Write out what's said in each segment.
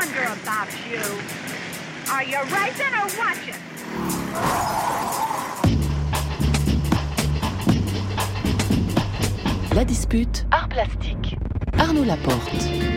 wonder about you. Are you racing or watching? La dispute, art plastique. Arnaud Laporte.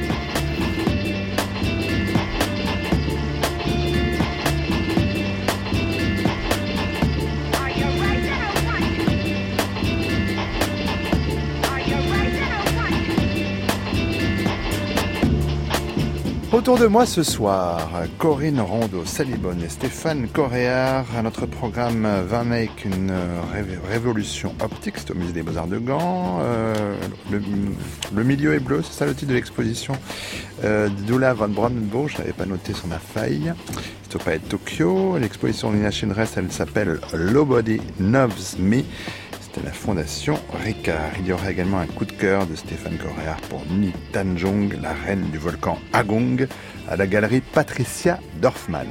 Autour de moi ce soir, Corinne Rondeau, Sally Bonne et Stéphane Coréard. À notre programme Van Eyck, une révolution optique, c'est au musée des Beaux-Arts de Gand. Le milieu est bleu, c'est ça le titre de l'exposition d'Ulla von Brandenburg, je ne l'avais pas noté sur ma feuille. C'est au Palais de Tokyo. L'exposition Nina Schindress, elle s'appelle Nobody Knows Me. C'est à la Fondation Ricard. Il y aura également un coup de cœur de Stéphane Coréard pour Ni Tanjung, la reine du volcan Agong, à la galerie Patricia Dorfman.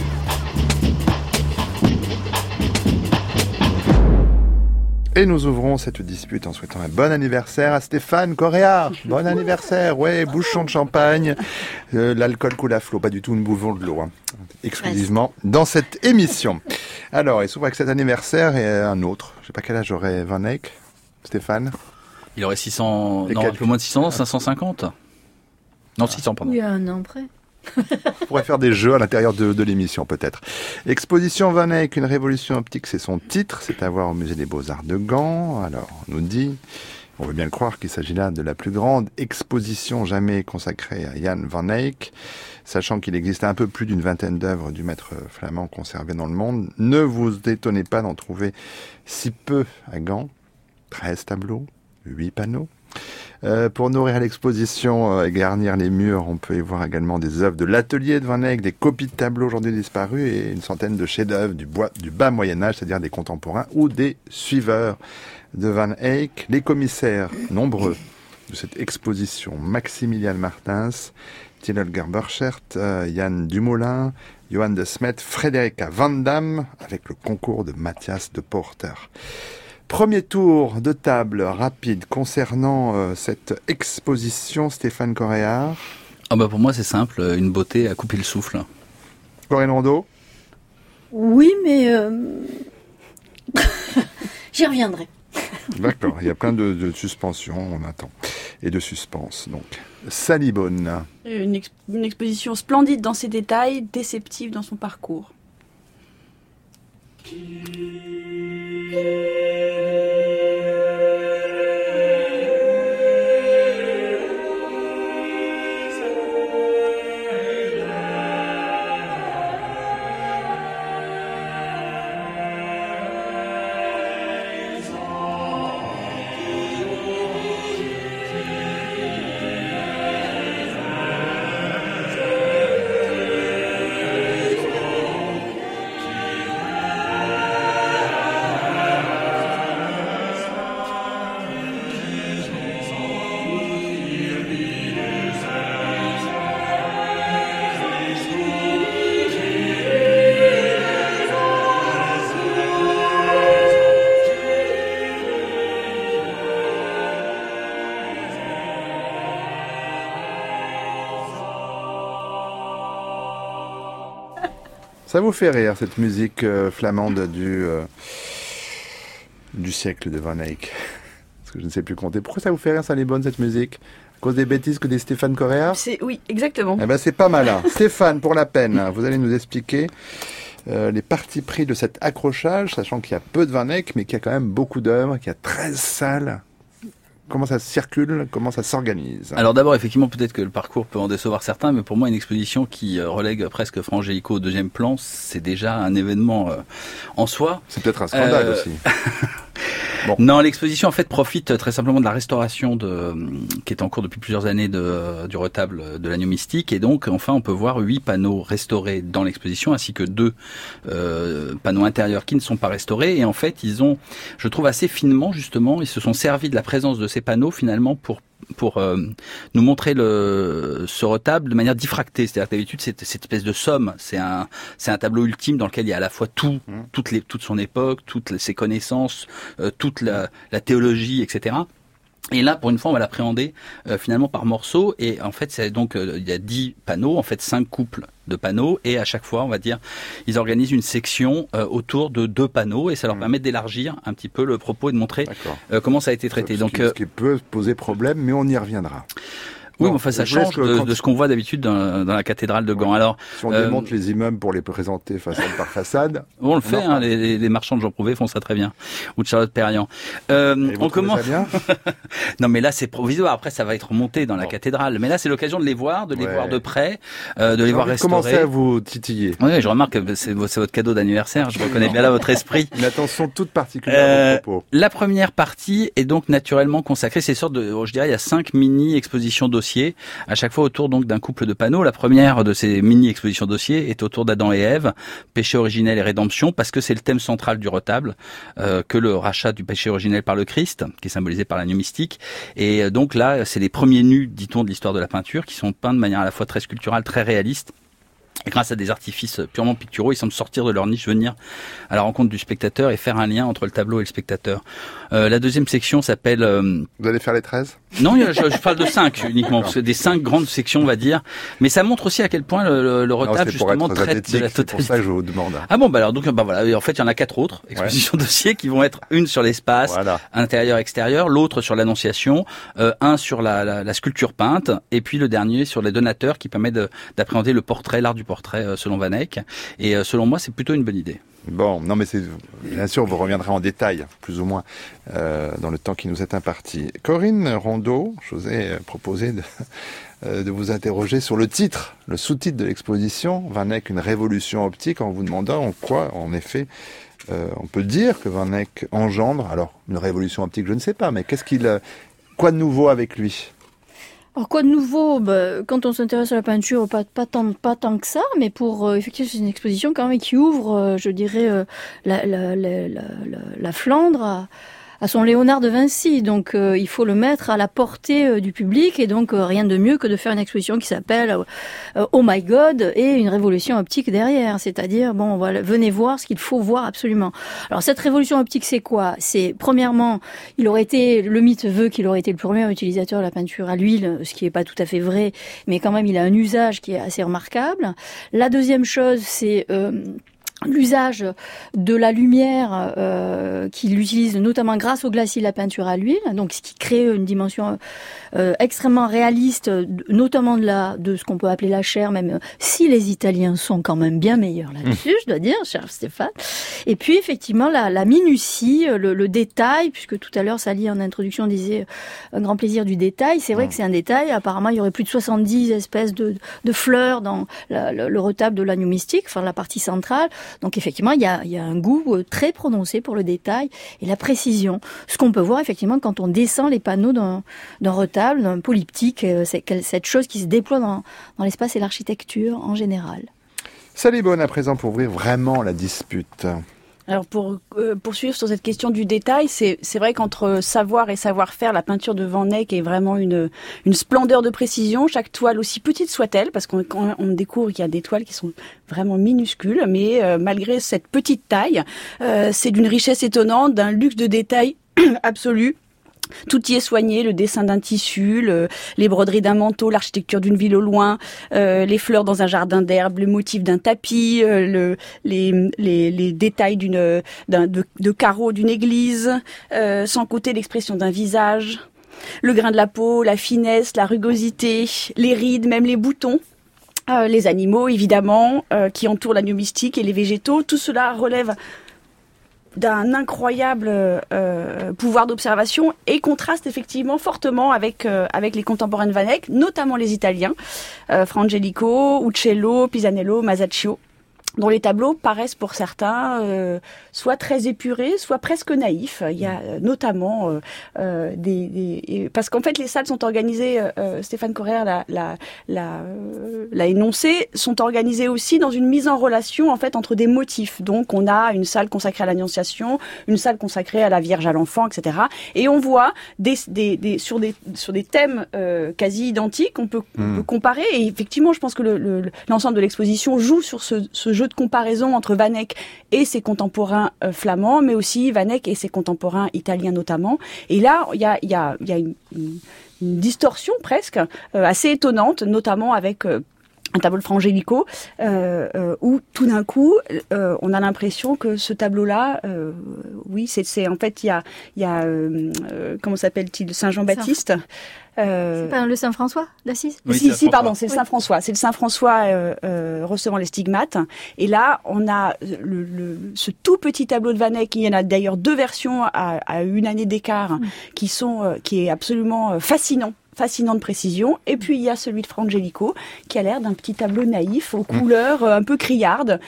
Et nous ouvrons cette dispute en souhaitant un bon anniversaire à Stéphane Coréard. Bon anniversaire, ouais, bouchon de champagne. L'alcool coule à flot, pas du tout, nous buvons de l'eau, hein, exclusivement dans cette émission. Alors, il s'ouvre avec cet anniversaire et un autre. Je sais pas quel âge aurait Van Eyck, Stéphane. Il aurait 600, non, un peu moins de 600 ans, 550. Non, 600, pardon. Il y a un an près. On pourrait faire des jeux à l'intérieur de l'émission, peut-être. Exposition Van Eyck, une révolution optique, c'est son titre. C'est à voir au musée des Beaux-Arts de Gand. Alors, on nous dit, on veut bien le croire, qu'il s'agit là de la plus grande exposition jamais consacrée à Jan Van Eyck. Sachant qu'il existe un peu plus d'une vingtaine d'œuvres du maître flamand conservées dans le monde. Ne vous étonnez pas d'en trouver si peu à Gand. 13 tableaux, 8 panneaux. Pour nourrir l'exposition et garnir les murs, on peut y voir également des œuvres de l'atelier de Van Eyck, des copies de tableaux aujourd'hui disparus et une centaine de chefs-d'œuvre du bas Moyen-Âge, c'est-à-dire des contemporains ou des suiveurs de Van Eyck. Les commissaires nombreux de cette exposition: Maximilian Martins, Thiel Burchert, Jan Dumoulin, Johan de Smet, Frederica Van Damme, avec le concours de Mathias de Porter. Premier tour de table rapide concernant cette exposition, Stéphane Coréard. Pour moi, c'est simple, une beauté à couper le souffle. Corinne Rondeau. Oui, mais j'y reviendrai. D'accord, il y a plein de suspensions, on attend. Et de suspense, donc. Sally Bonne. Une exposition splendide dans ses détails, déceptive dans son parcours. Ça vous fait rire, cette musique flamande du siècle de Van Eyck? Parce que je ne sais plus compter. Pourquoi ça vous fait rire, Sally Bonne, cette musique? À cause des bêtises que dit Stéphane Coréard? Oui, exactement. Eh ben, c'est pas malin. Stéphane, pour la peine, vous allez nous expliquer les partis pris de cet accrochage, sachant qu'il y a peu de Van Eyck, mais qu'il y a quand même beaucoup d'œuvres, qu'il y a 13 salles. Comment ça circule? Comment ça s'organise? Alors d'abord, effectivement, peut-être que le parcours peut en décevoir certains, mais pour moi, une exposition qui relègue presque Frangéico au deuxième plan, c'est déjà un événement en soi. C'est peut-être un scandale aussi. Bon. Non, l'exposition en fait profite très simplement de la restauration qui est en cours depuis plusieurs années du retable de l'agneau mystique, et donc enfin on peut voir 8 panneaux restaurés dans l'exposition ainsi que 2 panneaux intérieurs qui ne sont pas restaurés, et en fait ils ont, je trouve assez finement justement, ils se sont servis de la présence de ces panneaux finalement pour nous montrer ce retable de manière diffractée. C'est-à-dire que d'habitude, cette espèce de somme, c'est un tableau ultime dans lequel il y a à la fois toute son époque, toutes ses connaissances, toute la théologie, etc. Et là, pour une fois, on va l'appréhender finalement par morceaux. Et en fait, c'est donc il y a 10 panneaux, en fait 5 couples de panneaux. Et à chaque fois, on va dire, ils organisent une section autour de 2 panneaux. Et ça leur permet d'élargir un petit peu le propos et de montrer comment ça a été traité. Ce qui peut poser problème, mais on y reviendra. Oui, mais enfin, ça change de ce qu'on voit d'habitude dans la cathédrale de Gand. Alors, si on démonte les immeubles pour les présenter façade par façade. On le fait, hein, les marchands de Jean Prouvé font ça très bien. Ou de Charlotte Perriand. On commence. Bien non, mais là, c'est provisoire. Après, ça va être monté dans la cathédrale. Mais là, c'est l'occasion de les voir, de les voir de près, de les voir restaurer. Commencez à vous titiller. Oui, je remarque que c'est votre cadeau d'anniversaire. Je reconnais bien là votre esprit. Une attention toute particulière à vos propos. La première partie est donc naturellement consacrée. C'est une sorte de, je dirais, il y a 5 mini-expositions dossiers. À chaque fois autour donc d'un couple de panneaux. La première de ces mini-expositions dossiers est autour d'Adam et Ève, péché originel et rédemption, parce que c'est le thème central du retable, que le rachat du péché originel par le Christ, qui est symbolisé par l'agneau mystique. Et donc là, c'est les premiers nus, dit-on, de l'histoire de la peinture, qui sont peints de manière à la fois très sculpturale, très réaliste. Et grâce à des artifices purement picturaux, ils semblent sortir de leur niche, venir à la rencontre du spectateur et faire un lien entre le tableau et le spectateur. La deuxième section s'appelle... Vous allez faire les 13 ? Non, je parle de 5 uniquement, parce que des 5 grandes sections, on va dire. Mais ça montre aussi à quel point le retable, justement, traite de la totalité. C'est pour ça que je vous demande. Ah bon, alors donc, voilà. En fait, il y en a 4 autres expositions dossiers qui vont être une sur l'espace, intérieur-extérieur, l'autre sur l'annonciation, un sur la sculpture peinte, et puis le dernier sur les donateurs qui permet d'appréhender le portrait, l'art du portrait selon Van Eyck. Et selon moi, c'est plutôt une bonne idée. Bon, non mais bien sûr, vous reviendrez en détail, plus ou moins, dans le temps qui nous est imparti. Corinne Rondeau, je vous ai proposé de vous interroger sur le titre, le sous-titre de l'exposition, Van Eyck, une révolution optique, en vous demandant en quoi, en effet, on peut dire que Van Eyck engendre, alors une révolution optique, je ne sais pas, mais quoi de nouveau avec lui ? Alors quoi de nouveau, quand on s'intéresse à la peinture, pas tant que ça, mais effectivement c'est une exposition quand même qui ouvre, je dirais, la Flandre à son Léonard de Vinci, donc il faut le mettre à la portée du public, et donc rien de mieux que de faire une exposition qui s'appelle Oh my God, et une révolution optique derrière, c'est-à-dire bon voilà, venez voir ce qu'il faut voir absolument. Alors cette révolution optique, c'est quoi ? C'est premièrement, le mythe veut qu'il aurait été le premier utilisateur de la peinture à l'huile, ce qui n'est pas tout à fait vrai, mais quand même il a un usage qui est assez remarquable. La deuxième chose, c'est l'usage de la lumière qu'il utilise notamment grâce au glacis de la peinture à l'huile, donc ce qui crée une dimension extrêmement réaliste, notamment de ce qu'on peut appeler la chair, même si les Italiens sont quand même bien meilleurs là-dessus, je dois dire, cher Stéphane. Et puis effectivement la minutie, le détail, puisque tout à l'heure Sally en introduction disait un grand plaisir du détail, c'est vrai que c'est un détail, apparemment il y aurait plus de 70 espèces de fleurs dans le retable de l'agneau mystique, enfin la partie centrale. Donc effectivement, il y a un goût très prononcé pour le détail et la précision. Ce qu'on peut voir effectivement quand on descend les panneaux d'un retable, d'un polyptyque, c'est cette chose qui se déploie dans l'espace et l'architecture en général. Sally Beaune à présent pour ouvrir vraiment la dispute. Alors pour poursuivre sur cette question du détail, c'est vrai qu'entre savoir et savoir-faire, la peinture de Van Eyck est vraiment une splendeur de précision. Chaque toile, aussi petite soit-elle, parce qu'on découvre qu'il y a des toiles qui sont vraiment minuscules, mais malgré cette petite taille, c'est d'une richesse étonnante, d'un luxe de détail absolu. Tout y est soigné, le dessin d'un tissu, les broderies d'un manteau, l'architecture d'une ville au loin, les fleurs dans un jardin d'herbe, le motif d'un tapis, les détails de carreaux d'une église, sans compter l'expression d'un visage, le grain de la peau, la finesse, la rugosité, les rides, même les boutons. Les animaux, évidemment, qui entourent l'agneau mystique, et les végétaux, tout cela relève d'un incroyable pouvoir d'observation et contraste effectivement fortement avec les contemporains de Van Eyck, notamment les Italiens, Frangelico, Uccello, Pisanello, Masaccio, dont les tableaux paraissent pour certains soit très épurés, soit presque naïfs. Il y a notamment parce qu'en fait les salles sont organisées, Stéphane Correr l'a énoncé, sont organisées aussi dans une mise en relation en fait entre des motifs. Donc on a une salle consacrée à l'Annonciation, une salle consacrée à la Vierge, à l'Enfant, etc. Et on voit sur des thèmes quasi identiques, on peut comparer. Et effectivement, je pense que l'ensemble de l'exposition joue sur ce jeu de comparaison entre Van Eyck et ses contemporains flamands, mais aussi Van Eyck et ses contemporains italiens notamment. Et là, il y a une distorsion presque assez étonnante, notamment avec un tableau de Fra Angelico, où tout d'un coup, on a l'impression que ce tableau-là, oui, c'est en fait, il y a comment s'appelle-t-il, Saint Jean-Baptiste. C'est pas le Saint-François d'Assise? Oui, si, pardon, c'est le Saint-François. C'est le Saint-François recevant les stigmates. Et là, on a ce tout petit tableau de Van Eyck. Il y en a d'ailleurs 2 versions à une année d'écart, qui est absolument fascinant de précision. Et puis il y a celui de Fra Angelico qui a l'air d'un petit tableau naïf aux couleurs un peu criardes,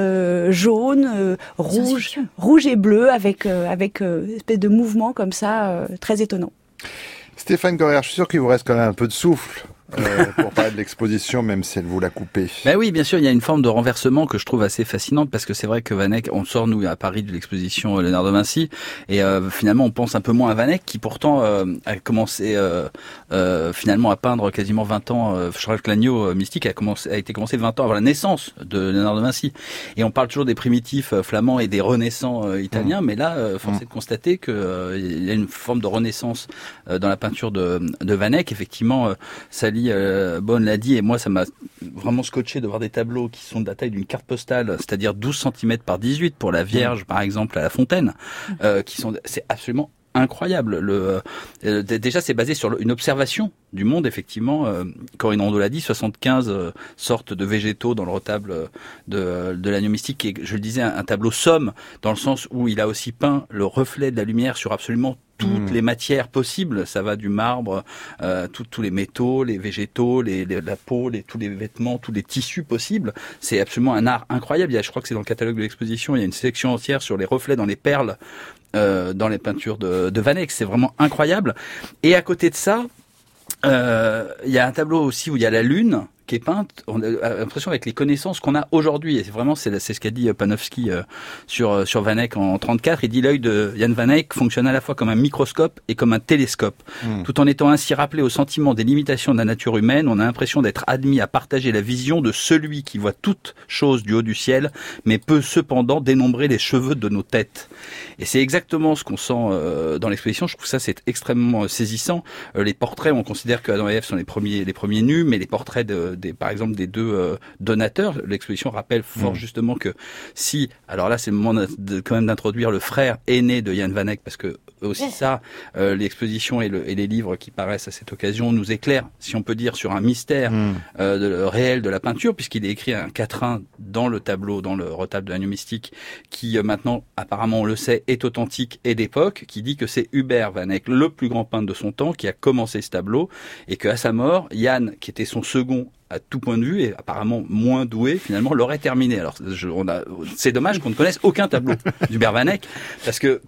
jaune, rouge et bleu, avec une espèce de mouvement comme ça très étonnant. Stéphane Correa, je suis sûr qu'il vous reste quand même un peu de souffle pour parler de l'exposition, même si elle vous l'a coupé. Ben oui, bien sûr, il y a une forme de renversement que je trouve assez fascinante, parce que c'est vrai que Van Eyck, on sort nous à Paris de l'exposition Léonard de Vinci, et finalement on pense un peu moins à Van Eyck, qui pourtant a commencé finalement à peindre quasiment 20 ans. Je crois que l'agneau mystique a été commencé 20 ans avant la naissance de Léonard de Vinci. Et on parle toujours des primitifs flamands et des renaissants italiens, mais là, force est de constater qu'il y a une forme de renaissance dans la peinture de Van Eyck. Effectivement, Sally Bonne l'a dit, et moi ça m'a vraiment scotché de voir des tableaux qui sont de la taille d'une carte postale, c'est-à-dire 12 cm par 18 pour la Vierge par exemple à la Fontaine, c'est absolument incroyable. Déjà c'est basé sur une observation du monde, effectivement. Corinne Rondeau l'a dit, 75 sortes de végétaux dans le retable de l'agneau mystique, et je le disais, un tableau somme, dans le sens où il a aussi peint le reflet de la lumière sur absolument toutes les matières possibles. Ça va du marbre, tous les métaux, les végétaux, la peau, tous les vêtements, tous les tissus possibles. C'est absolument un art incroyable. Je crois que c'est dans le catalogue de l'exposition, il y a une section entière sur les reflets dans les perles, dans les peintures de Van Eyck. C'est vraiment incroyable. Et à côté de ça, il y a un tableau aussi où il y a la lune qui est peinte, on a l'impression avec les connaissances qu'on a aujourd'hui, et c'est vraiment c'est ce qu'a dit Panofsky sur Van Eyck en 34. Il dit l'œil de Jan Van Eyck fonctionne à la fois comme un microscope et comme un télescope. Tout en étant ainsi rappelé au sentiment des limitations de la nature humaine, on a l'impression d'être admis à partager la vision de celui qui voit toute chose du haut du ciel, mais peut cependant dénombrer les cheveux de nos têtes. Et c'est exactement ce qu'on sent dans l'exposition. Je trouve ça c'est extrêmement saisissant. Les portraits, on considère que Adam et Ève sont les premiers nus, mais les portraits par exemple des 2 donateurs, l'exposition rappelle fort justement que si, alors là c'est le moment quand même d'introduire le frère aîné de Jan Van Eyck, parce que aussi ça, l'exposition et les livres qui paraissent à cette occasion nous éclairent, si on peut dire, sur un mystère réel de la peinture, puisqu'il est écrit un quatrain dans le tableau, dans le retable de l'agneau mystique, qui maintenant, apparemment on le sait, est authentique et d'époque, qui dit que c'est Hubert Van Eyck, le plus grand peintre de son temps, qui a commencé ce tableau, et qu'à sa mort, Jan, qui était son second à tout point de vue et apparemment moins doué, finalement l'aurait terminé. Alors c'est dommage qu'on ne connaisse aucun tableau d'Hubert Van Eyck, parce que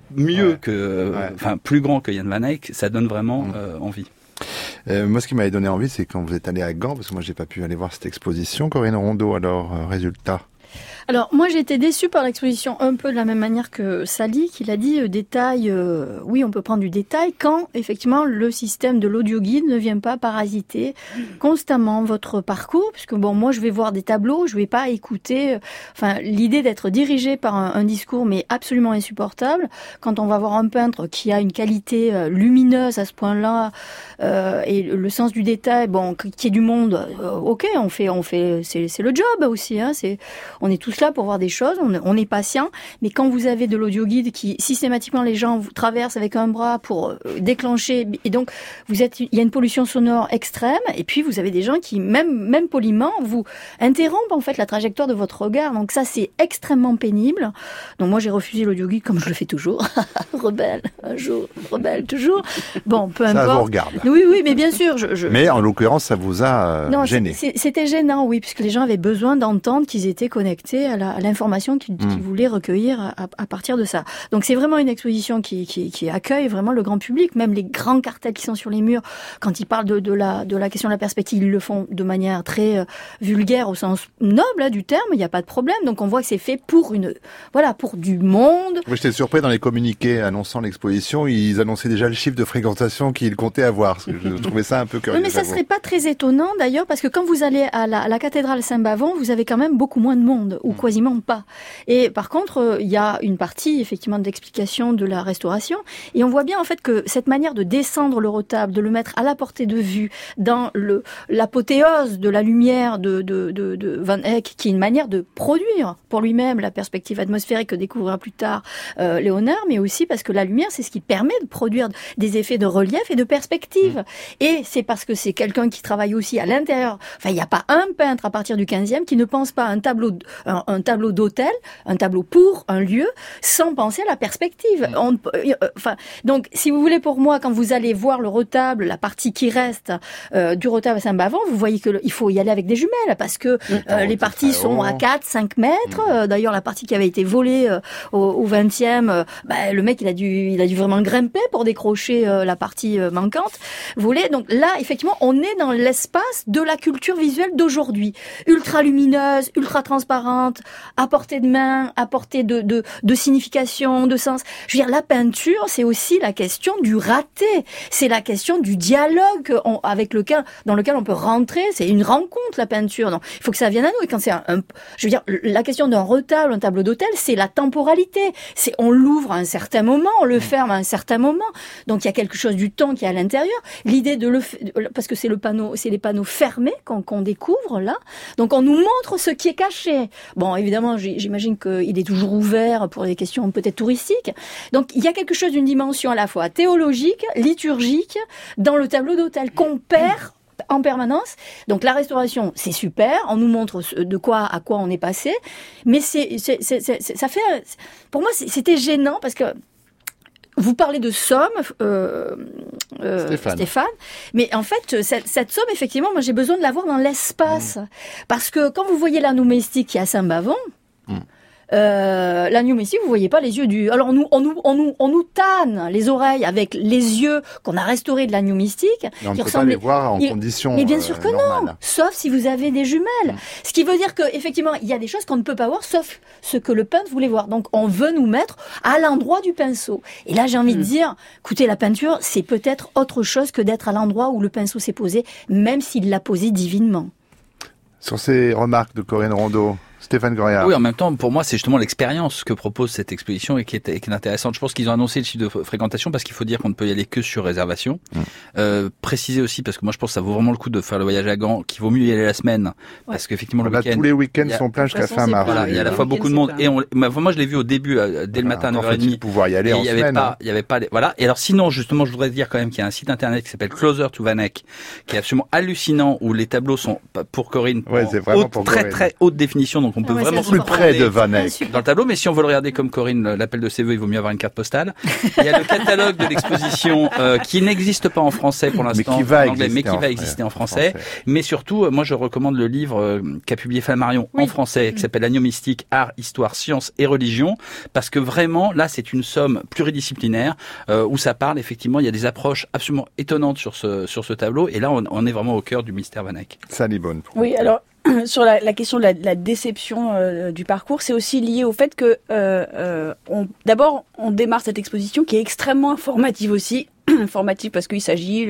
plus grand que Jan Van Eyck, ça donne vraiment envie. Moi, ce qui m'avait donné envie, c'est quand vous êtes allé à Gand, parce que moi j'ai pas pu aller voir cette exposition. Corinne Rondeau, alors résultat. Alors, moi, j'ai été déçue par l'exposition un peu de la même manière que Sally, qui l'a dit, détail, oui, on peut prendre du détail quand, effectivement, le système de l'audio-guide ne vient pas parasiter constamment votre parcours, puisque bon, moi, je vais voir des tableaux, je vais pas écouter, l'idée d'être dirigé par un discours, mais absolument insupportable, quand on va voir un peintre qui a une qualité lumineuse à ce point-là, et le sens du détail, bon, qui est du monde, ok, on fait, c'est le job aussi, hein, on est tous là pour voir des choses, on est patient, mais quand vous avez de l'audio-guide qui, systématiquement, les gens vous traversent avec un bras pour déclencher, et donc, il y a une pollution sonore extrême, et puis vous avez des gens qui, même poliment, vous interrompent, en fait, la trajectoire de votre regard, donc ça, c'est extrêmement pénible. Donc moi, j'ai refusé l'audio-guide comme je le fais toujours. Rebelle, un jour, rebelle, toujours. Bon, peu importe. Ça vous regarde. Oui, mais bien sûr. Mais en l'occurrence, ça vous a gêné. C'était gênant, oui, puisque les gens avaient besoin d'entendre qu'ils étaient connectés à l'information qu'ils voulaient recueillir à partir de ça. Donc c'est vraiment une exposition qui accueille vraiment le grand public, même les grands cartels qui sont sur les murs, quand ils parlent de la question de la perspective, ils le font de manière très vulgaire au sens noble du terme, il n'y a pas de problème. Donc on voit que c'est fait pour du monde. Moi j'étais surpris dans les communiqués annonçant l'exposition, ils annonçaient déjà le chiffre de fréquentation qu'ils comptaient avoir. Je trouvais ça un peu curieux. Oui, mais ça serait pas très étonnant d'ailleurs, parce que quand vous allez à la cathédrale Saint-Bavon, vous avez quand même beaucoup moins de monde. monde, ou quasiment pas. Et par contre, il y a une partie, effectivement, d'explication de la restauration. Et on voit bien, en fait, que cette manière de descendre le retable, de le mettre à la portée de vue, dans l'apothéose de la lumière de Van Eyck, qui est une manière de produire pour lui-même la perspective atmosphérique que découvrira plus tard Léonard, mais aussi parce que la lumière, c'est ce qui permet de produire des effets de relief et de perspective. Et c'est parce que c'est quelqu'un qui travaille aussi à l'intérieur. Enfin, il n'y a pas un peintre à partir du 15e qui ne pense pas à un tableau d'hôtel, un tableau pour un lieu, sans penser à la perspective. Donc, si vous voulez, pour moi, quand vous allez voir le retable, la partie qui reste du retable à Saint-Bavon, vous voyez qu'il faut y aller avec des jumelles, parce que les parties sont à 4-5 mètres. D'ailleurs, la partie qui avait été volée au 20e, le mec, il a dû vraiment grimper pour décrocher la partie manquante. Vous voulez, donc là, effectivement, on est dans l'espace de la culture visuelle d'aujourd'hui. Ultra lumineuse, ultra transparente, à portée de main, à portée de signification, de sens. Je veux dire, la peinture, c'est aussi la question du raté. C'est la question du dialogue dans lequel on peut rentrer. C'est une rencontre, la peinture. Donc, il faut que ça vienne à nous. Et quand c'est je veux dire, la question d'un retable, un tableau d'hôtel, c'est la temporalité. C'est, on l'ouvre à un certain moment, on le ferme à un certain moment. Donc, il y a quelque chose du temps qui est à l'intérieur. L'idée parce que c'est les panneaux fermés qu'on découvre là. Donc, on nous montre ce qui est caché. Bon, évidemment, j'imagine qu'il est toujours ouvert pour des questions peut-être touristiques. Donc, il y a quelque chose d'une dimension à la fois théologique, liturgique, dans le tableau d'hôtel qu'on perd en permanence. Donc la restauration, c'est super, on nous montre à quoi on est passé, mais ça fait, pour moi, c'était gênant parce que vous parlez de somme, Stéphane, mais en fait, cette somme, effectivement, moi j'ai besoin de la voir dans l'espace, parce que quand vous voyez l'anneau mystique qui est à Saint-Bavon, l'agneau messie, vous voyez pas les yeux du. Alors on nous tanne les oreilles avec les yeux qu'on a restaurés de l'agneau mystique. Mais on ne peut pas les voir en conditions. Mais bien sûr que normales. non, sauf si vous avez des jumelles. Ce qui veut dire que effectivement, il y a des choses qu'on ne peut pas voir, sauf ce que le peintre voulait voir. Donc on veut nous mettre à l'endroit du pinceau. Et là, j'ai envie de dire, écoutez, la peinture, c'est peut-être autre chose que d'être à l'endroit où le pinceau s'est posé, même s'il l'a posé divinement. Sur ces remarques de Corinne Rondeau, Stéphane Goria. Oui, en même temps, pour moi, c'est justement l'expérience que propose cette exposition et qui est intéressante. Je pense qu'ils ont annoncé le chiffre de fréquentation parce qu'il faut dire qu'on ne peut y aller que sur réservation. Préciser aussi, parce que moi, je pense que ça vaut vraiment le coup de faire le voyage à Gand, qu'il vaut mieux y aller la semaine. Parce qu'effectivement, le week-end. Tous les week-ends sont pleins jusqu'à fin mars. Voilà, il y a à la fois beaucoup de monde. Et moi, je l'ai vu au début, dès le matin à 9h30. Pouvoir y aller en semaine. Il y avait pas, voilà. Et alors, sinon, justement, je voudrais dire quand même qu'il y a un site internet qui s'appelle Closer to Van Eyck, qui est absolument hallucinant, où les tableaux sont, pour Corinne, très haute définition, donc on peut vraiment plus près de Van Eyck dans le tableau, mais si on veut le regarder comme Corinne l'appelle de ses voeux, il vaut mieux avoir une carte postale. Il y a le catalogue de l'exposition qui n'existe pas en français pour l'instant, mais qui va exister en français. Mais surtout, moi je recommande le livre qu'a publié Flammarion en français, qui s'appelle L'agneau mystique, art, histoire, science et religion, parce que vraiment là c'est une somme pluridisciplinaire où ça parle effectivement, il y a des approches absolument étonnantes sur ce tableau, et là on est vraiment au cœur du mystère Van Eyck. Sally Bonne. Oui, alors sur la question de la déception du parcours, c'est aussi lié au fait que d'abord on démarre cette exposition qui est extrêmement informative aussi. Informative parce qu'il s'agit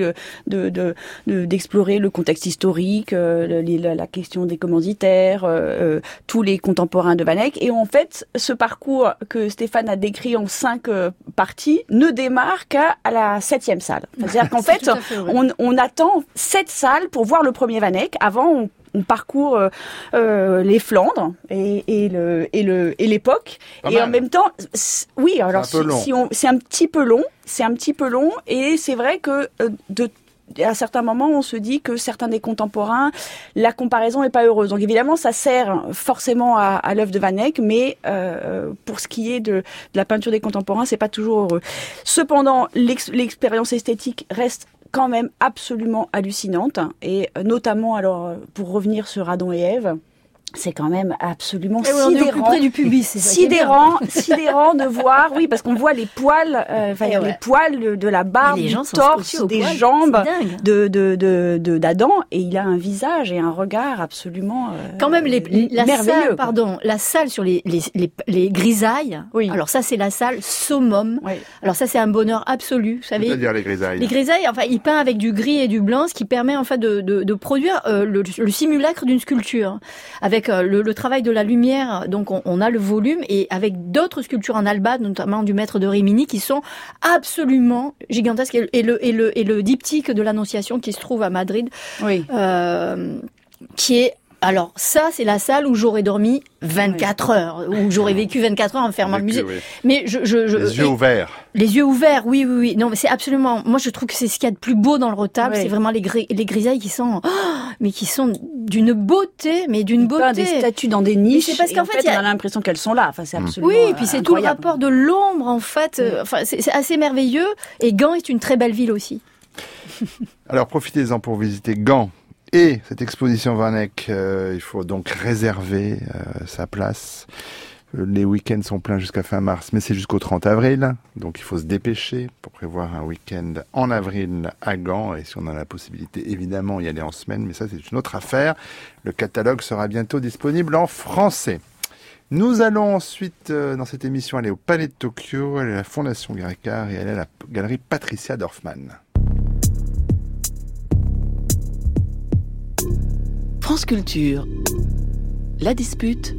d'explorer le contexte historique, la question des commanditaires, tous les contemporains de Van Eyck. Et en fait, ce parcours que Stéphane a décrit en 5 parties ne démarre qu'à la 7e salle. C'est-à-dire qu'en fait, on attend 7 salles pour voir le premier Van Eyck. Avant, on parcourt les Flandres et l'époque. Et en même temps, oui, alors c'est un petit peu long. C'est un petit peu long, et c'est vrai que à certains moments, on se dit que certains des contemporains, la comparaison n'est pas heureuse. Donc évidemment, ça sert forcément à l'œuvre de Van Eyck, mais pour ce qui est de la peinture des contemporains, c'est pas toujours heureux. Cependant, l'expérience esthétique reste quand même absolument hallucinante, et notamment, alors, pour revenir sur Adam et Ève, c'est quand même absolument sidérant. On est au plus près du pubis, c'est sidérant de voir, oui, parce qu'on voit les poils, les poils de la barbe, du torse, des jambes d'Adam, et il a un visage et un regard absolument merveilleux. La salle sur les grisailles. Oui. Alors ça, c'est la salle summum. Oui. Alors ça, c'est un bonheur absolu. Vous savez. C'est-à-dire les grisailles. Les grisailles, enfin, il peint avec du gris et du blanc, ce qui permet en fait de produire le simulacre d'une sculpture, avec avec le travail de la lumière, donc on a le volume, et avec d'autres sculptures en albâtre, notamment du maître de Rimini, qui sont absolument gigantesques, et le diptyque de l'Annonciation qui se trouve à Madrid, oui. Qui est... Alors ça, c'est la salle où j'aurais dormi 24 heures, où j'aurais vécu 24 heures en fermant le musée. Oui. Mais Les yeux ouverts. Les yeux ouverts, oui. Non, mais c'est absolument... Moi, je trouve que c'est ce qu'il y a de plus beau dans le retable. Oui. C'est vraiment les grisailles qui sont... mais qui sont d'une beauté, mais d'une beauté. Des statues dans des niches. C'est parce qu'en fait, on a l'impression qu'elles sont là. Enfin, c'est absolument oui, et puis c'est tout le rapport de l'ombre, en fait. Enfin, c'est assez merveilleux. Et Gand est une très belle ville aussi. Alors, profitez-en pour visiter Gand. Et cette exposition Van Eyck, il faut donc réserver sa place. Les week-ends sont pleins jusqu'à fin mars, mais c'est jusqu'au 30 avril. Donc il faut se dépêcher pour prévoir un week-end en avril à Gand. Et si on a la possibilité, évidemment, y aller en semaine. Mais ça, c'est une autre affaire. Le catalogue sera bientôt disponible en français. Nous allons ensuite, dans cette émission, aller au Palais de Tokyo, aller à la Fondation Grécard et aller à la galerie Patricia Dorfman. France Culture. La dispute.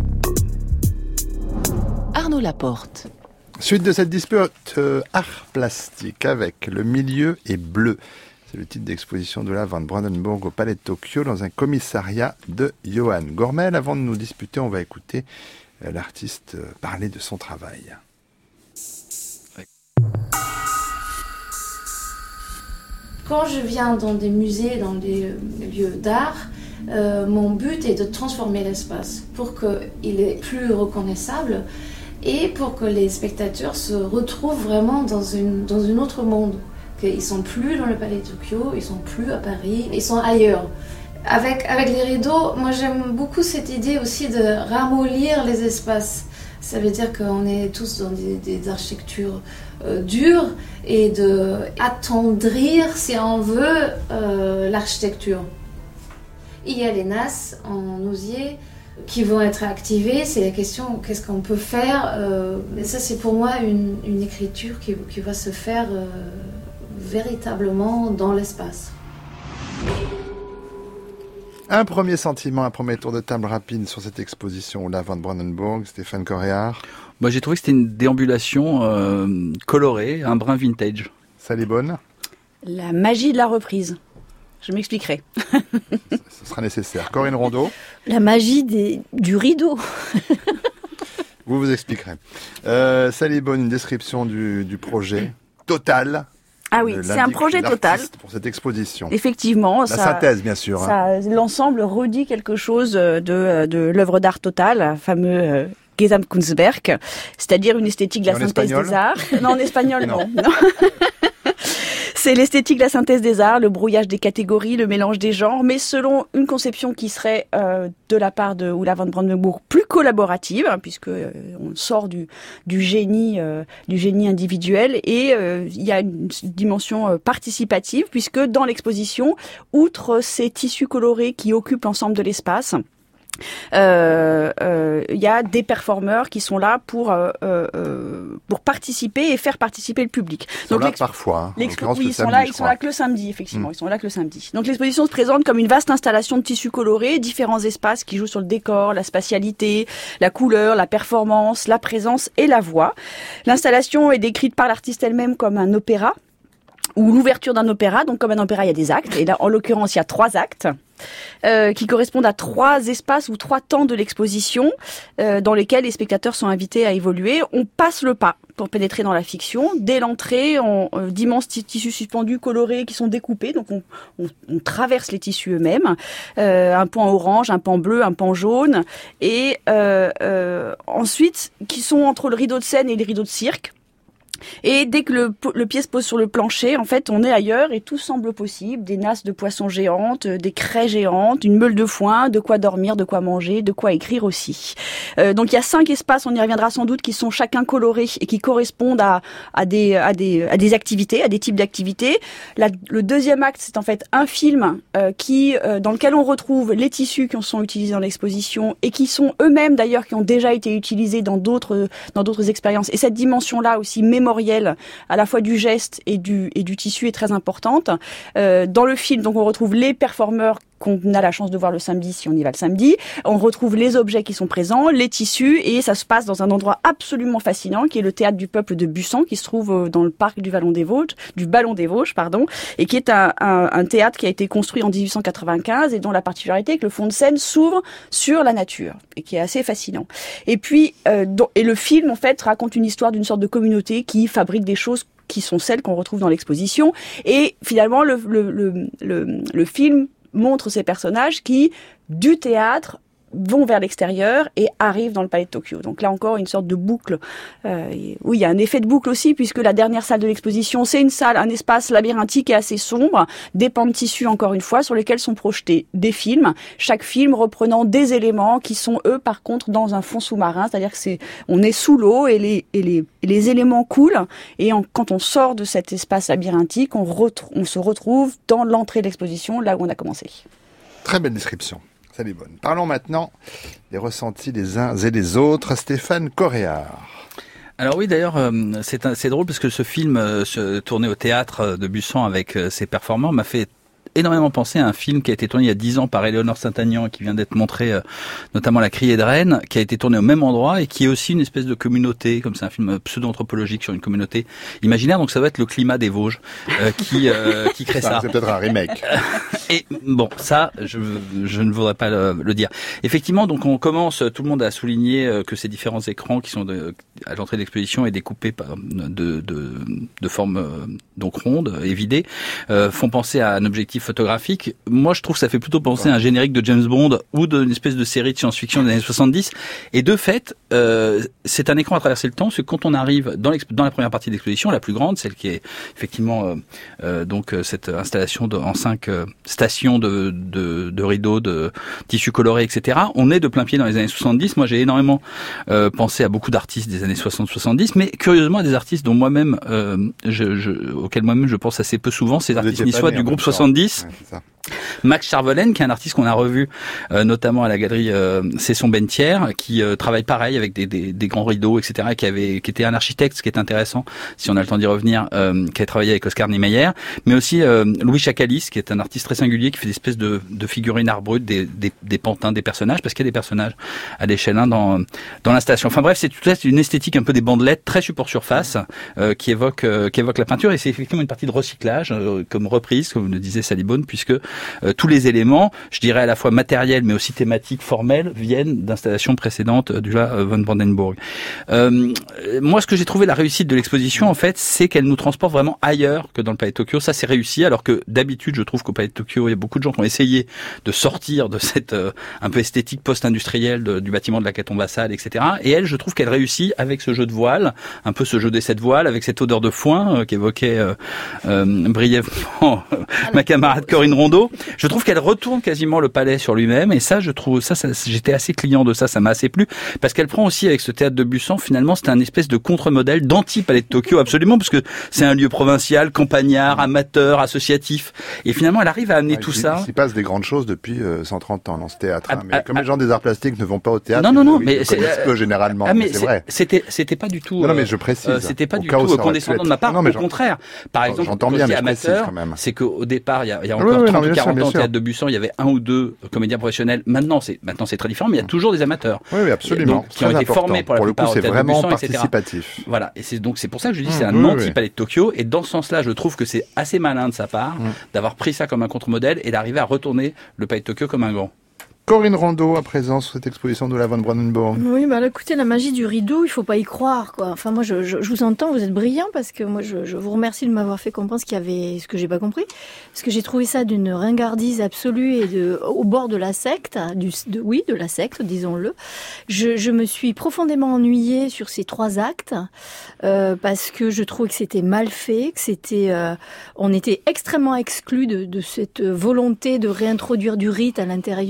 Arnaud Laporte. Suite de cette dispute art plastique avec Le milieu est bleu. C'est le titre d'exposition de la Van Brandenburg au Palais de Tokyo dans un commissariat de Johan Gormel. Avant de nous disputer, on va écouter l'artiste parler de son travail. Quand je viens dans des musées, dans des lieux d'art, mon but est de transformer l'espace pour qu'il est plus reconnaissable et pour que les spectateurs se retrouvent vraiment dans un autre monde. Qu'ils ne sont plus dans le Palais de Tokyo, ils ne sont plus à Paris, ils sont ailleurs. Avec les rideaux, moi j'aime beaucoup cette idée aussi de ramollir les espaces. Ça veut dire qu'on est tous dans des architectures dures et d'attendrir, si on veut, l'architecture. Il y a les NAS en osier qui vont être activées. C'est la question, qu'est-ce qu'on peut faire mais ça, c'est pour moi une écriture qui va se faire véritablement dans l'espace. Un premier sentiment, un premier tour de table rapide sur cette exposition La Van Brandenburg, Stéphane Coréard. Moi, j'ai trouvé que c'était une déambulation colorée, un brin vintage. Sally Bonne. La magie de la reprise. Je m'expliquerai. Ce sera nécessaire. Corinne Rondeau. La magie du rideau. Vous expliquerez. Sally Bonne, une description du projet total. Ah oui, c'est un projet total. Pour cette exposition. Effectivement. La synthèse, bien sûr. L'ensemble redit quelque chose de l'œuvre d'art totale, la fameuse Gesamtkunstwerk, c'est-à-dire une esthétique de la synthèse des arts. Non, en espagnol, non. C'est l'esthétique de la synthèse des arts, le brouillage des catégories, le mélange des genres, mais selon une conception qui serait de la part de Ulla van Brandenburg plus collaborative, puisque on sort du génie individuel, et il y a une dimension participative, puisque dans l'exposition, outre ces tissus colorés qui occupent l'ensemble de l'espace, il y a des performeurs qui sont là pour participer et faire participer le public. Ils sont là parfois. Oui, ils sont là que le samedi, effectivement. Ils sont là que le samedi. Donc l'exposition se présente comme une vaste installation de tissus colorés, différents espaces qui jouent sur le décor, la spatialité, la couleur, la performance, la présence et la voix. L'installation est décrite par l'artiste elle-même comme un opéra, ou l'ouverture d'un opéra. Donc comme un opéra, il y a des actes, et là en l'occurrence il y a 3 actes. Qui correspondent à 3 espaces ou 3 temps de l'exposition dans lesquels les spectateurs sont invités à évoluer. On passe le pas pour pénétrer dans la fiction. Dès l'entrée, d'immenses tissus suspendus colorés qui sont découpés, donc on traverse les tissus eux-mêmes. Un pan orange, un pan bleu, un pan jaune, et ensuite qui sont entre le rideau de scène et les rideaux de cirque. Et dès que le pied se pose sur le plancher, en fait, on est ailleurs et tout semble possible. Des nasses de poissons géantes, des craies géantes, une meule de foin, de quoi dormir, de quoi manger, de quoi écrire aussi. Donc il y a 5 espaces, on y reviendra sans doute, qui sont chacun colorés et qui correspondent à des activités, à des types d'activités. Le deuxième acte, c'est en fait un film dans lequel on retrouve les tissus qui sont utilisés dans l'exposition et qui sont eux-mêmes d'ailleurs qui ont déjà été utilisés dans d'autres expériences. Et cette dimension-là aussi mémorielle à la fois du geste et du tissu est très importante. Dans le film, donc on retrouve les performeurs qu'on a la chance de voir le samedi si on y va le samedi. On retrouve les objets qui sont présents, les tissus, et ça se passe dans un endroit absolument fascinant qui est le théâtre du peuple de Busson, qui se trouve dans le parc du Ballon des Vosges, et qui est un théâtre qui a été construit en 1895 et dont la particularité est que le fond de scène s'ouvre sur la nature et qui est assez fascinant. Et puis et le film en fait raconte une histoire d'une sorte de communauté qui fabrique des choses qui sont celles qu'on retrouve dans l'exposition, et finalement le film montre ces personnages qui, du théâtre, vont vers l'extérieur et arrivent dans le palais de Tokyo. Donc là encore, une sorte de boucle. Oui, il y a un effet de boucle aussi, puisque la dernière salle de l'exposition, c'est une salle, un espace labyrinthique et assez sombre, des pans de tissu, encore une fois, sur lesquels sont projetés des films, chaque film reprenant des éléments qui sont, eux, par contre, dans un fond sous-marin, c'est-à-dire que on est sous l'eau et les éléments coulent, et quand on sort de cet espace labyrinthique, on se retrouve dans l'entrée de l'exposition, là où on a commencé. Très belle description. Ça est bonne. Parlons maintenant des ressentis des uns et des autres. Stéphane Coréard. Alors oui, d'ailleurs, c'est drôle parce que ce film tourné au théâtre de Busson avec ses performants m'a fait énormément penser à un film qui a été tourné il y a 10 ans par Éléonore Saint-Aignan et qui vient d'être montré notamment à la Criée de Rennes, qui a été tourné au même endroit et qui est aussi une espèce de communauté, comme c'est un film pseudo-anthropologique sur une communauté imaginaire, donc ça va être le climat des Vosges qui crée ça. C'est peut-être un remake. Et bon, ça, je ne voudrais pas le dire. Effectivement, donc on commence, tout le monde a souligné que ces différents écrans qui sont à l'entrée de l'exposition et découpés de forme donc ronde, évidée, font penser à un objectif photographique. Moi, je trouve que ça fait plutôt penser à un générique de James Bond ou d'une espèce de série de science-fiction des années 70. Et de fait, c'est un écran à traverser le temps, parce que quand on arrive dans la première partie de l'exposition, la plus grande, celle qui est effectivement donc cette installation en 5 stations de rideaux, de tissus colorés, etc. On est de plein pied dans les années 70. Moi, j'ai énormément pensé à beaucoup d'artistes des années 60-70, mais curieusement à des artistes dont moi-même, auxquels moi-même je pense assez peu souvent, ces artistes niçois du groupe 70. Ouais, c'est ça. Max Charvelen, qui est un artiste qu'on a revu notamment à la galerie Cesson-Bentière, qui travaille pareil avec des grands rideaux, etc., qui était un architecte, ce qui est intéressant, si on a le temps d'y revenir, qui a travaillé avec Oscar Niemeyer, mais aussi Louis Chacalis, qui est un artiste très singulier, qui fait des espèces de figurines art brut, des pantins, des personnages, parce qu'il y a des personnages à l'échelle 1 dans l'installation. Enfin bref, c'est une esthétique un peu des bandelettes, très support surface, qui évoque la peinture, et c'est effectivement une partie de recyclage, comme reprise, comme le disait Sally Bone, puisque tous les éléments, je dirais à la fois matériels mais aussi thématiques, formels, viennent d'installations précédentes du von Brandenburg. Moi, ce que j'ai trouvé la réussite de l'exposition, en fait, c'est qu'elle nous transporte vraiment ailleurs que dans le Palais de Tokyo. Ça, c'est réussi, alors que d'habitude, je trouve qu'au Palais de Tokyo, il y a beaucoup de gens qui ont essayé de sortir de cette un peu esthétique post-industrielle du bâtiment de la Caton-Vassal, etc. Et elle, je trouve qu'elle réussit avec ce jeu de voile, un peu ce jeu des 7 voiles, avec cette odeur de foin qu'évoquait brièvement ma camarade Corinne Rondeau. Je trouve qu'elle retourne quasiment le palais sur lui-même, et ça, je trouve ça j'étais assez client de ça m'a assez plu, parce qu'elle prend aussi avec ce théâtre de Busson, finalement, c'est un espèce de contre-modèle d'anti-palais de Tokyo, absolument, parce que c'est un lieu provincial, campagnard, amateur, associatif, et finalement, elle arrive à amener tout ça. Il s'y passe des grandes choses depuis 130 ans dans ce théâtre, mais comme les gens des arts plastiques ne vont pas au théâtre, non, mais ils connaissent peu généralement, mais c'est vrai. C'était pas du tout. Non, mais je précise. C'était pas du tout condescendant de ma part. Au contraire, par exemple, j'entends bien, mais amateur, c'est qu'au départ, il y a encore 30 ou 40 ans, au théâtre de Busson, il y avait 1 ou 2 comédiens professionnels. Maintenant, c'est très différent, mais il y a toujours des amateurs. Oui, absolument. Donc, qui ont été formés pour la plupart au théâtre de Busson, etc. C'est vraiment participatif. Voilà. Et c'est pour ça que je dis c'est un anti-palais de Tokyo. Et dans ce sens-là, je trouve que c'est assez malin de sa part d'avoir pris ça comme un contre-modèle et d'arriver à retourner le palais de Tokyo comme un grand. Corinne Rondeau, à présent, sur cette exposition de la von Brandenburg. Oui, écoutez, la magie du rideau, il faut pas y croire, quoi. Enfin, moi, je vous entends, vous êtes brillant, parce que moi, je vous remercie de m'avoir fait comprendre ce que j'ai pas compris. Parce que j'ai trouvé ça d'une ringardise absolue et au bord de la secte, de la secte, disons-le. Je me suis profondément ennuyée sur ces 3 actes, parce que je trouve que c'était mal fait, que on était extrêmement exclus de cette volonté de réintroduire du rite à l'intérieur de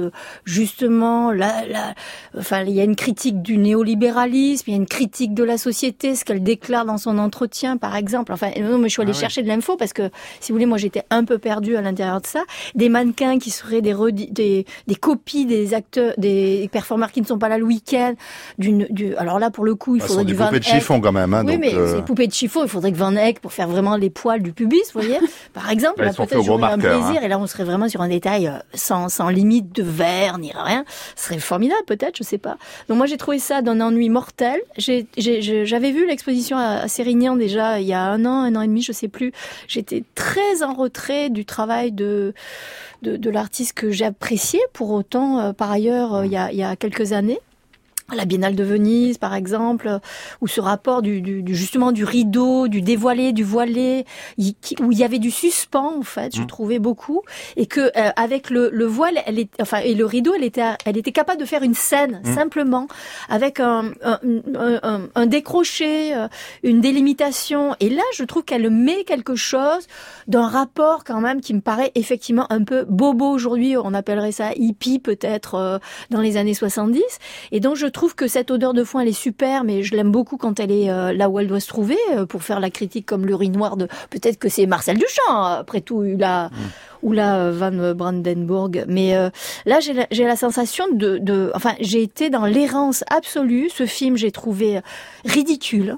justement, enfin, il y a une critique du néolibéralisme, il y a une critique de la société, ce qu'elle déclare dans son entretien, par exemple. Enfin, non, mais je suis allée chercher de l'info parce que, si vous voulez, moi, j'étais un peu perdue à l'intérieur de ça. Des mannequins qui seraient des copies des acteurs, des performeurs qui ne sont pas là le week-end. Alors là, pour le coup, il faudrait du Van Eyck. Des poupées de chiffon quand même. Hein, oui, donc, mais ces poupées de chiffon, il faudrait que Van Eyck pour faire vraiment les poils du pubis, vous voyez. Par exemple, là, peut-être j'aurais un plaisir, et là, on serait vraiment sur un détail sans limite de verre ni rien. Ce serait formidable, peut-être, je sais pas. Donc moi, j'ai trouvé ça d'un ennui mortel. J'avais vu l'exposition à Sérignan déjà il y a un an et demi, je sais plus. J'étais très en retrait du travail de l'artiste que j'appréciais. Pour autant, par ailleurs, il y a quelques années. La Biennale de Venise, par exemple, où ce rapport justement du rideau, du dévoilé, du voilé, où il y avait du suspens en fait, je trouvais beaucoup, et que avec le voile, et le rideau, elle était capable de faire une scène simplement avec un décroché, une délimitation. Et là, je trouve qu'elle met quelque chose d'un rapport quand même qui me paraît effectivement un peu bobo aujourd'hui. On appellerait ça hippie peut-être dans les années 70. Et donc je trouve que cette odeur de foin, elle est super, mais je l'aime beaucoup quand elle est là où elle doit se trouver, pour faire la critique comme l'urinoir de... Peut-être que c'est Marcel Duchamp, après tout, ou la Van Brandenburg. Mais là, j'ai la sensation enfin, j'ai été dans l'errance absolue. Ce film, j'ai trouvé ridicule.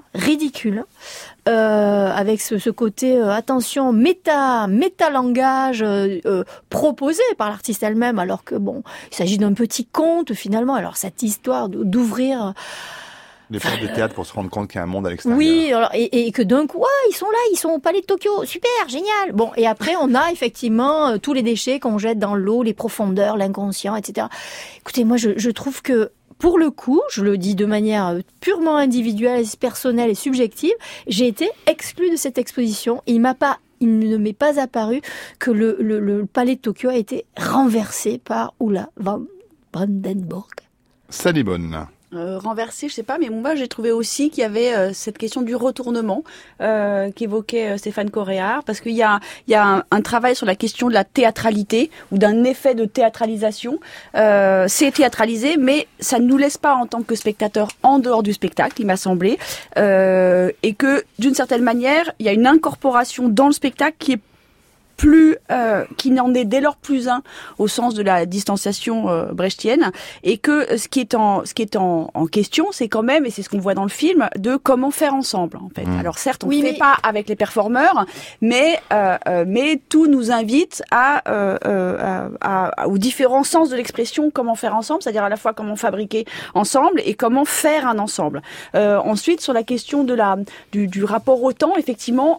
Avec ce côté attention méta-langage proposé par l'artiste elle-même, alors que bon, il s'agit d'un petit conte finalement. Alors cette histoire d'ouvrir les portes de théâtre pour se rendre compte qu'il y a un monde à l'extérieur. Oui, alors, et que d'un coup, ils sont là, ils sont au Palais de Tokyo, super, génial. Bon, et après on a effectivement tous les déchets qu'on jette dans l'eau, les profondeurs, l'inconscient, etc. Écoutez, moi je trouve que pour le coup, je le dis de manière purement individuelle, personnelle et subjective, j'ai été exclue de cette exposition. Il ne m'est pas apparu que le palais de Tokyo a été renversé par Ulla Van Brandenburg. Salibonne. Renversé, je sais pas, mais moi j'ai trouvé aussi qu'il y avait cette question du retournement qu'évoquait Stéphane Coréard, parce qu'il y a un travail sur la question de la théâtralité ou d'un effet de théâtralisation. C'est théâtralisé, mais ça ne nous laisse pas en tant que spectateur en dehors du spectacle, il m'a semblé, et que d'une certaine manière, il y a une incorporation dans le spectacle qui n'en est dès lors plus un au sens de la distanciation brechtienne, et que ce qui est en question, c'est quand même, et c'est ce qu'on voit dans le film, de comment faire ensemble en fait. Alors certes, on ne fait pas avec les performeurs, mais tout nous invite aux différents sens de l'expression comment faire ensemble, c'est-à-dire à la fois comment fabriquer ensemble et comment faire un ensemble. Ensuite, sur la question du rapport au temps, effectivement.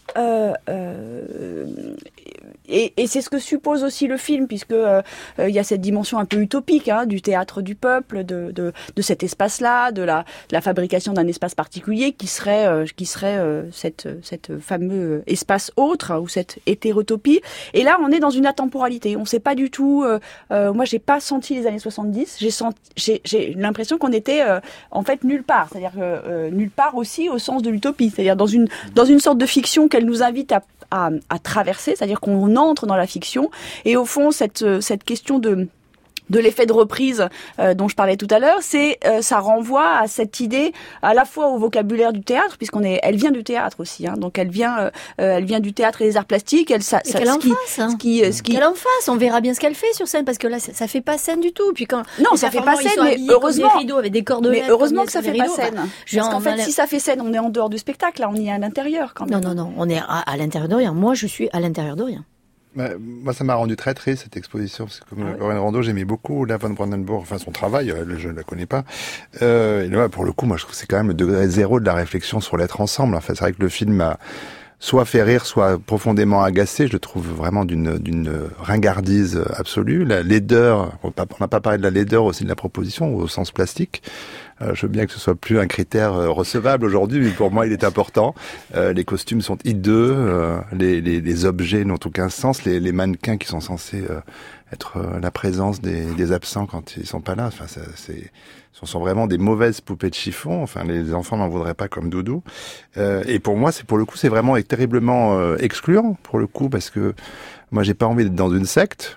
Et c'est ce que suppose aussi le film, puisque il y a cette dimension un peu utopique du théâtre du peuple, de cet espace-là, de la fabrication d'un espace particulier qui serait cette fameux espace autre ou cette hétérotopie. Et là, on est dans une atemporalité. On sait pas du tout. Moi, j'ai pas senti les années 70. J'ai l'impression qu'on était en fait nulle part. C'est-à-dire nulle part aussi au sens de l'utopie. C'est-à-dire dans une sorte de fiction qu'elle nous invite à traverser, c'est-à-dire qu'on entre dans la fiction, et au fond cette question de l'effet de reprise dont je parlais tout à l'heure, ça renvoie à cette idée à la fois au vocabulaire du théâtre, elle vient du théâtre aussi, donc elle vient du théâtre et des arts plastiques. Quelle en face, on verra bien ce qu'elle fait sur scène, parce que là ça fait pas scène du tout. Puis quand ça fait pas scène, mais heureusement des rideaux avec des cordelets, mais heureusement que ça fait pas scène. Parce qu'en fait, si ça fait scène, on est en dehors du spectacle, là, on y est à l'intérieur quand même. Non, on est à l'intérieur de rien. Moi, je suis à l'intérieur de rien. Moi, ça m'a rendu très triste cette exposition, parce que comme Corinne Rondeau, j'aimais beaucoup la Van Brandenburg, enfin son travail, je ne la connais pas. Et là, pour le coup, moi, je trouve que c'est quand même le degré zéro de la réflexion sur l'être ensemble. Enfin, c'est vrai que le film m'a soit fait rire, soit profondément agacé. Je le trouve vraiment d'une ringardise absolue. La laideur, on n'a pas parlé de la laideur aussi de la proposition, au sens plastique. Je veux bien que ce soit plus un critère recevable aujourd'hui, mais pour moi il est important. Les costumes sont hideux, les objets n'ont aucun sens, les mannequins qui sont censés être la présence des absents quand ils sont pas là. Enfin, ce sont vraiment des mauvaises poupées de chiffon. Enfin, les enfants n'en voudraient pas comme doudou. Et pour moi, c'est vraiment terriblement excluant pour le coup, parce que moi j'ai pas envie d'être dans une secte.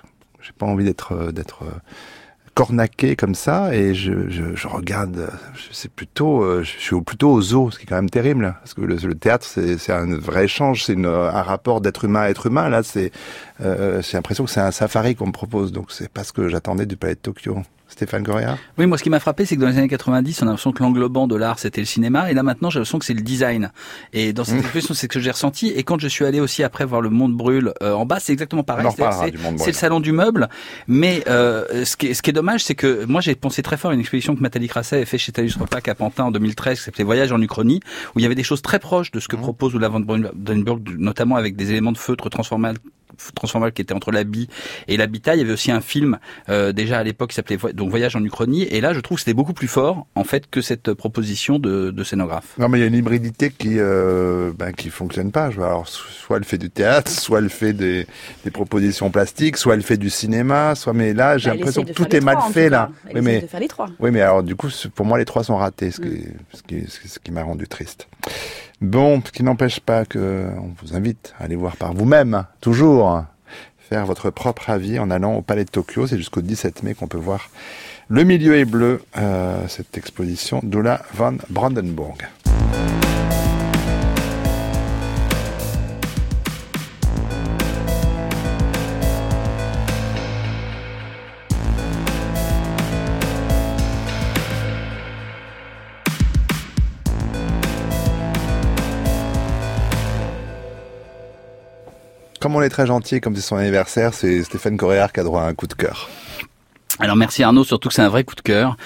J'ai pas envie d'être cornaqué comme ça, et je regarde, c'est plutôt, je suis plutôt au zoo, ce qui est quand même terrible, parce que le théâtre, c'est un vrai échange, c'est un rapport d'être humain à être humain. Là, j'ai l'impression que c'est un safari qu'on me propose, donc c'est pas ce que j'attendais du Palais de Tokyo. Stéphane Correa? Oui, moi ce qui m'a frappé, c'est que dans les années 90, on a l'impression que l'englobant de l'art, c'était le cinéma, et là maintenant, j'ai l'impression que c'est le design. Et dans cette expression, c'est ce que j'ai ressenti. Et quand je suis allé aussi après voir le Monde Brûle en bas, c'est exactement pareil. C'est le salon du meuble. Mais ce qui est dommage, c'est que moi j'ai pensé très fort à une exposition que Nathalie Crasset avait fait chez Thalys Repac à Pantin en 2013, qui s'appelait Voyage en Uchronie, où il y avait des choses très proches de ce que propose Ulla von Brandenburg, notamment avec des éléments de feutre transformable qui était entre l'habit et l'habitat. Il y avait aussi un film déjà à l'époque qui s'appelait donc Voyage en Uchronie, et là je trouve que c'était beaucoup plus fort en fait que cette proposition de scénographe. Non, mais il y a une hybridité qui fonctionne pas. Alors soit elle fait du théâtre, soit elle fait des propositions plastiques, soit elle fait du cinéma, mais là j'ai l'impression que tout est mal fait là. Elle essaie de faire les trois. Oui, mais alors du coup pour moi les trois sont ratés, ce qui m'a rendu triste. Bon, ce qui n'empêche pas que on vous invite à aller voir par vous-même, toujours, faire votre propre avis en allant au Palais de Tokyo. C'est jusqu'au 17 mai qu'on peut voir Le milieu est bleu, cette exposition d'Ulla von Brandenburg. Comme on est très gentil, comme c'est son anniversaire, c'est Stéphane Correa qui a droit à un coup de cœur. Alors merci Arnaud, surtout que c'est un vrai coup de cœur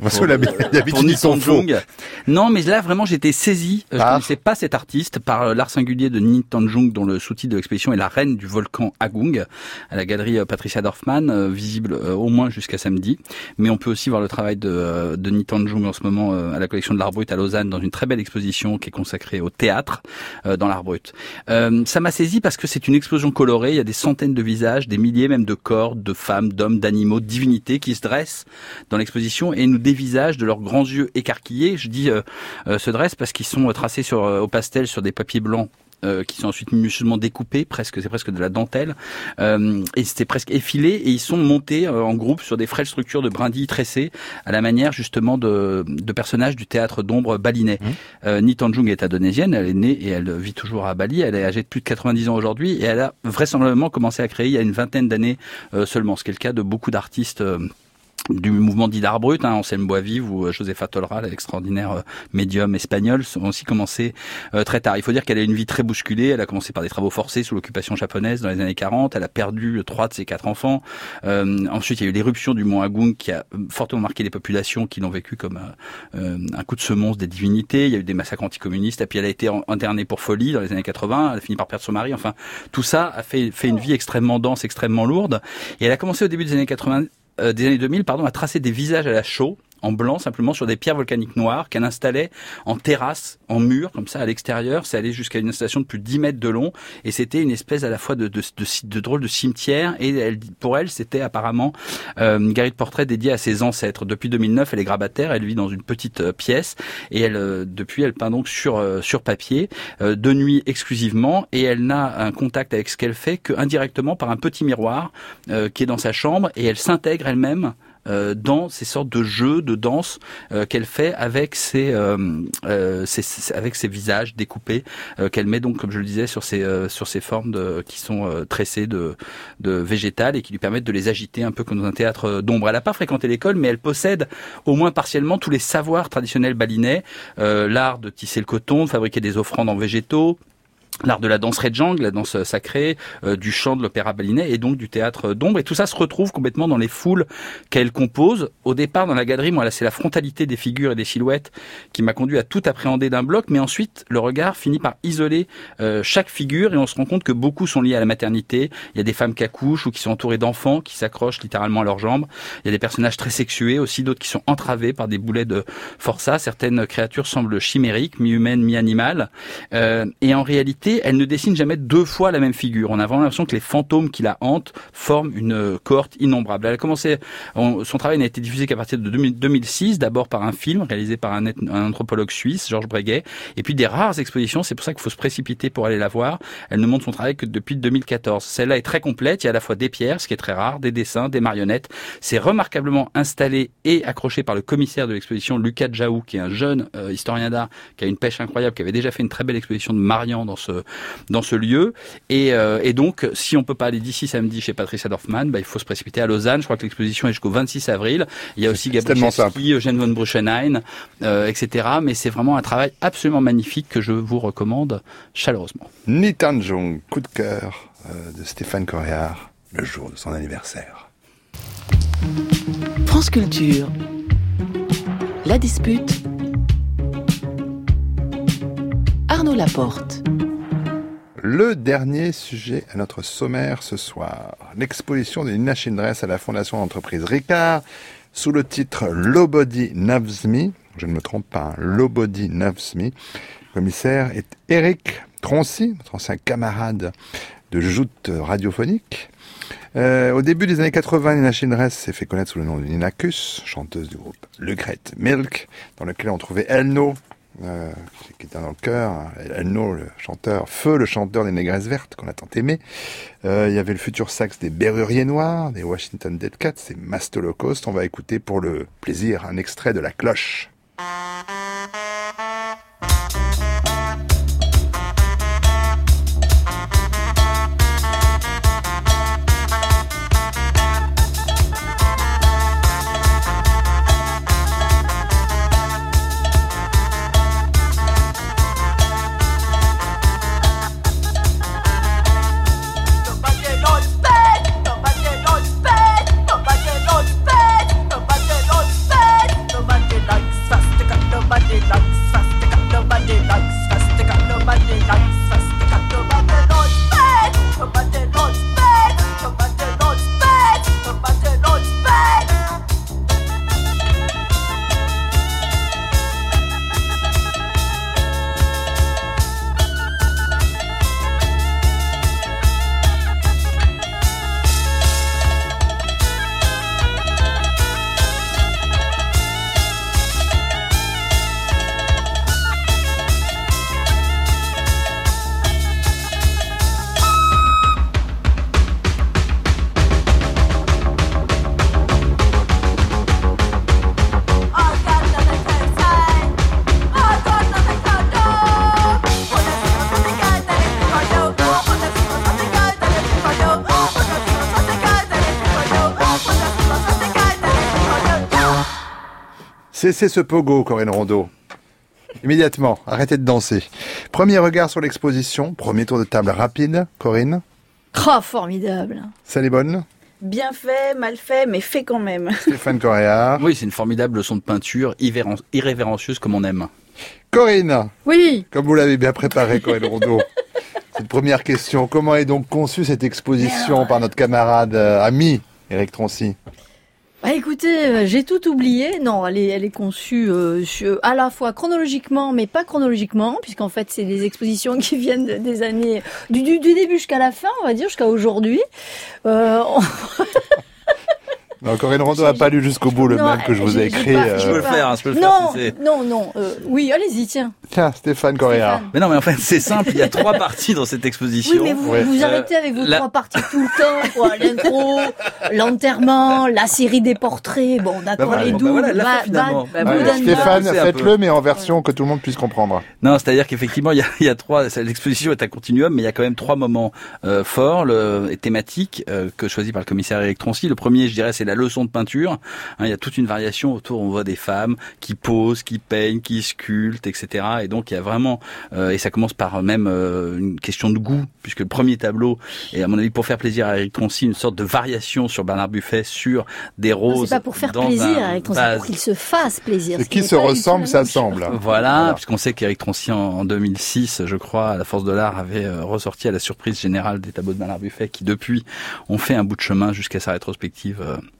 pour Niton Jung. Non, mais là vraiment j'étais saisi. Je connaissais pas cet artiste par l'art singulier de Niton Jung, dont le sous-titre de l'exposition est La reine du volcan Agung, à la galerie Patricia Dorfman, visible au moins jusqu'à samedi. Mais on peut aussi voir le travail de Niton Jung en ce moment à la collection de l'Art Brut à Lausanne, dans une très belle exposition qui est consacrée au théâtre dans l'Art Brut. Ça m'a saisi parce que c'est une explosion colorée. Il y a des centaines de visages, des milliers même de corps, de femmes, d'hommes, d'animaux, de divinités qui se dressent dans l'exposition et nous dévisagent de leurs grands yeux écarquillés. Je dis se dressent parce qu'ils sont tracés au pastel sur des papiers blancs qui sont ensuite minutieusement découpés, c'est presque de la dentelle, et c'était presque effilé, et ils sont montés en groupe sur des frêles structures de brindilles tressées à la manière justement de personnages du théâtre d'ombre balinais. Niton Jung est indonésienne, elle est née et elle vit toujours à Bali, elle est âgée de plus de 90 ans aujourd'hui, et elle a vraisemblablement commencé à créer il y a une vingtaine d'années seulement, ce qui est le cas de beaucoup d'artistes du mouvement dit d'art brut, Anselme Boisvive ou Josefa Tolra, l'extraordinaire médium espagnol, ont aussi commencé très tard. Il faut dire qu'elle a une vie très bousculée. Elle a commencé par des travaux forcés sous l'occupation japonaise dans les années 40. Elle a perdu 3 de ses 4 enfants. Ensuite, il y a eu l'éruption du mont Agung qui a fortement marqué les populations qui l'ont vécu comme un coup de semonce des divinités. Il y a eu des massacres anticommunistes. Et puis elle a été internée pour folie dans les années 80. Elle a fini par perdre son mari. Enfin, tout ça a fait une vie extrêmement dense, extrêmement lourde. Et elle a commencé au début des années 2000, à tracer des visages à la chaux, en blanc, simplement sur des pierres volcaniques noires qu'elle installait en terrasse, en mur, comme ça, à l'extérieur. C'est allé jusqu'à une installation de plus de 10 mètres de long, et c'était une espèce à la fois de drôle de cimetière, et pour elle, c'était apparemment une galerie de portraits dédiée à ses ancêtres. Depuis 2009, elle est grabataire, elle vit dans une petite pièce, et depuis, elle peint donc sur papier, de nuit exclusivement, et elle n'a un contact avec ce qu'elle fait qu'indirectement par un petit miroir qui est dans sa chambre, et elle s'intègre elle-même dans ces sortes de jeux, de danse qu'elle fait avec ses visages découpés qu'elle met donc, comme je le disais, sur ces formes qui sont tressées de végétales et qui lui permettent de les agiter un peu comme dans un théâtre d'ombre. Elle n'a pas fréquenté l'école, mais elle possède au moins partiellement tous les savoirs traditionnels balinais, l'art de tisser le coton, de fabriquer des offrandes en végétaux, l'art de la danse Rejang, la danse sacrée, du chant, de l'opéra balinais et donc du théâtre d'ombre. Et tout ça se retrouve complètement dans les foules qu'elle compose. Au départ, dans la galerie, moi, là, c'est la frontalité des figures et des silhouettes qui m'a conduit à tout appréhender d'un bloc. Mais ensuite, le regard finit par isoler chaque figure et on se rend compte que beaucoup sont liés à la maternité. Il y a des femmes qui accouchent ou qui sont entourées d'enfants qui s'accrochent littéralement à leurs jambes. Il y a des personnages très sexués aussi, d'autres qui sont entravés par des boulets de forçat. Certaines créatures semblent chimériques, mi-humaines, mi-animales. Et en réalité, spécificité, elle ne dessine jamais 2 fois la même figure. On a vraiment l'impression que les fantômes qui la hantent forment une cohorte innombrable. Elle a commencé, son travail n'a été diffusé qu'à partir de 2006, d'abord par un film réalisé par un anthropologue suisse, Georges Breguet, et puis des rares expositions. C'est pour ça qu'il faut se précipiter pour aller la voir. Elle ne montre son travail que depuis 2014. Celle-là est très complète. Il y a à la fois des pierres, ce qui est très rare, des dessins, des marionnettes. C'est remarquablement installé et accroché par le commissaire de l'exposition, Lucas Jaou, qui est un jeune historien d'art, qui a une pêche incroyable, qui avait déjà fait une très belle exposition de Marian dans ce lieu. Et donc, si on peut pas aller d'ici samedi chez Patricia Dorfmann, il faut se précipiter à Lausanne. Je crois que l'exposition est jusqu'au 26 avril. Il y a aussi Gabriel Chesky, Eugène von Bruchenhain, etc. Mais c'est vraiment un travail absolument magnifique que je vous recommande chaleureusement. Ni Tanjong, coup de cœur de Stéphane Coréard, le jour de son anniversaire. France Culture. La dispute. Arnaud Laporte. Le dernier sujet à notre sommaire ce soir, l'exposition de Nina Childress à la Fondation d'entreprise Ricard, sous le titre Nobody Knows Me, je ne me trompe pas, Nobody Knows Me. Le commissaire est Éric Troncy, notre ancien camarade de joute radiophonique. Au début des années 80, Nina Childress s'est fait connaître sous le nom de Nina Kuss, chanteuse du groupe Le Great Milk, dans lequel on trouvait Elno, qui était dans le chœur, Elno, le chanteur, Feu, le chanteur des Négresses Vertes, qu'on a tant aimé. Il y avait le futur sax des Berruriers Noirs, des Washington Dead Cats, c'est Mastolocust. On va écouter pour le plaisir un extrait de La Cloche. Cessez ce pogo, Corinne Rondeau. Immédiatement, arrêtez de danser. Premier regard sur l'exposition, premier tour de table rapide, Corinne. Oh, formidable. Ça, les bonne. Bien fait, mal fait, mais fait quand même. Stéphane Coréard. Oui, c'est une formidable leçon de peinture, irrévérencieuse comme on aime. Corinne. Oui. Comme vous l'avez bien préparé, Corinne Rondeau. Cette première question, comment est donc conçue cette exposition par notre camarade ami Éric Troncy? Écoutez, j'ai tout oublié. Non, elle est conçue à la fois chronologiquement, mais pas chronologiquement, puisqu'en fait, c'est des expositions qui viennent des années du début jusqu'à la fin, on va dire, jusqu'à aujourd'hui. Non, Corinne Rondeau n'a pas lu jusqu'au bout le mail que je vous ai écrit. Je peux le faire. Non. Oui, allez-y, tiens. Tiens, Stéphane Coréard. Mais non, mais en fait, c'est simple. Il y a 3 parties dans cette exposition. Oui, mais vous arrêtez avec vos 3 parties tout le temps, quoi. L'intro, l'enterrement, la série des portraits. Bon, d'accord, les doubles. Stéphane, faites-le, mais en version que tout le monde puisse comprendre. Non, c'est-à-dire qu'effectivement, il y a 3. L'exposition est un continuum, mais il y a quand même 3 moments forts, thématiques que choisis par le commissaire Éric Troncy. Le premier, je dirais, c'est la leçon de peinture. Il y a toute une variation autour. On voit des femmes qui posent, qui peignent, qui sculptent, etc. Et donc il y a vraiment, et ça commence par même une question de goût, puisque le premier tableau est, à mon avis, pour faire plaisir à Éric Troncy, une sorte de variation sur Bernard Buffet sur des roses. C'est pas pour faire plaisir à Éric Troncy, pour qu'il se fasse plaisir. Ce qui se ressemble s'assemble. Voilà, puisqu'on sait qu'Éric Troncy en 2006, je crois, à la Force de l'Art, avait ressorti à la surprise générale des tableaux de Bernard Buffet, qui depuis ont fait un bout de chemin jusqu'à sa rétrospective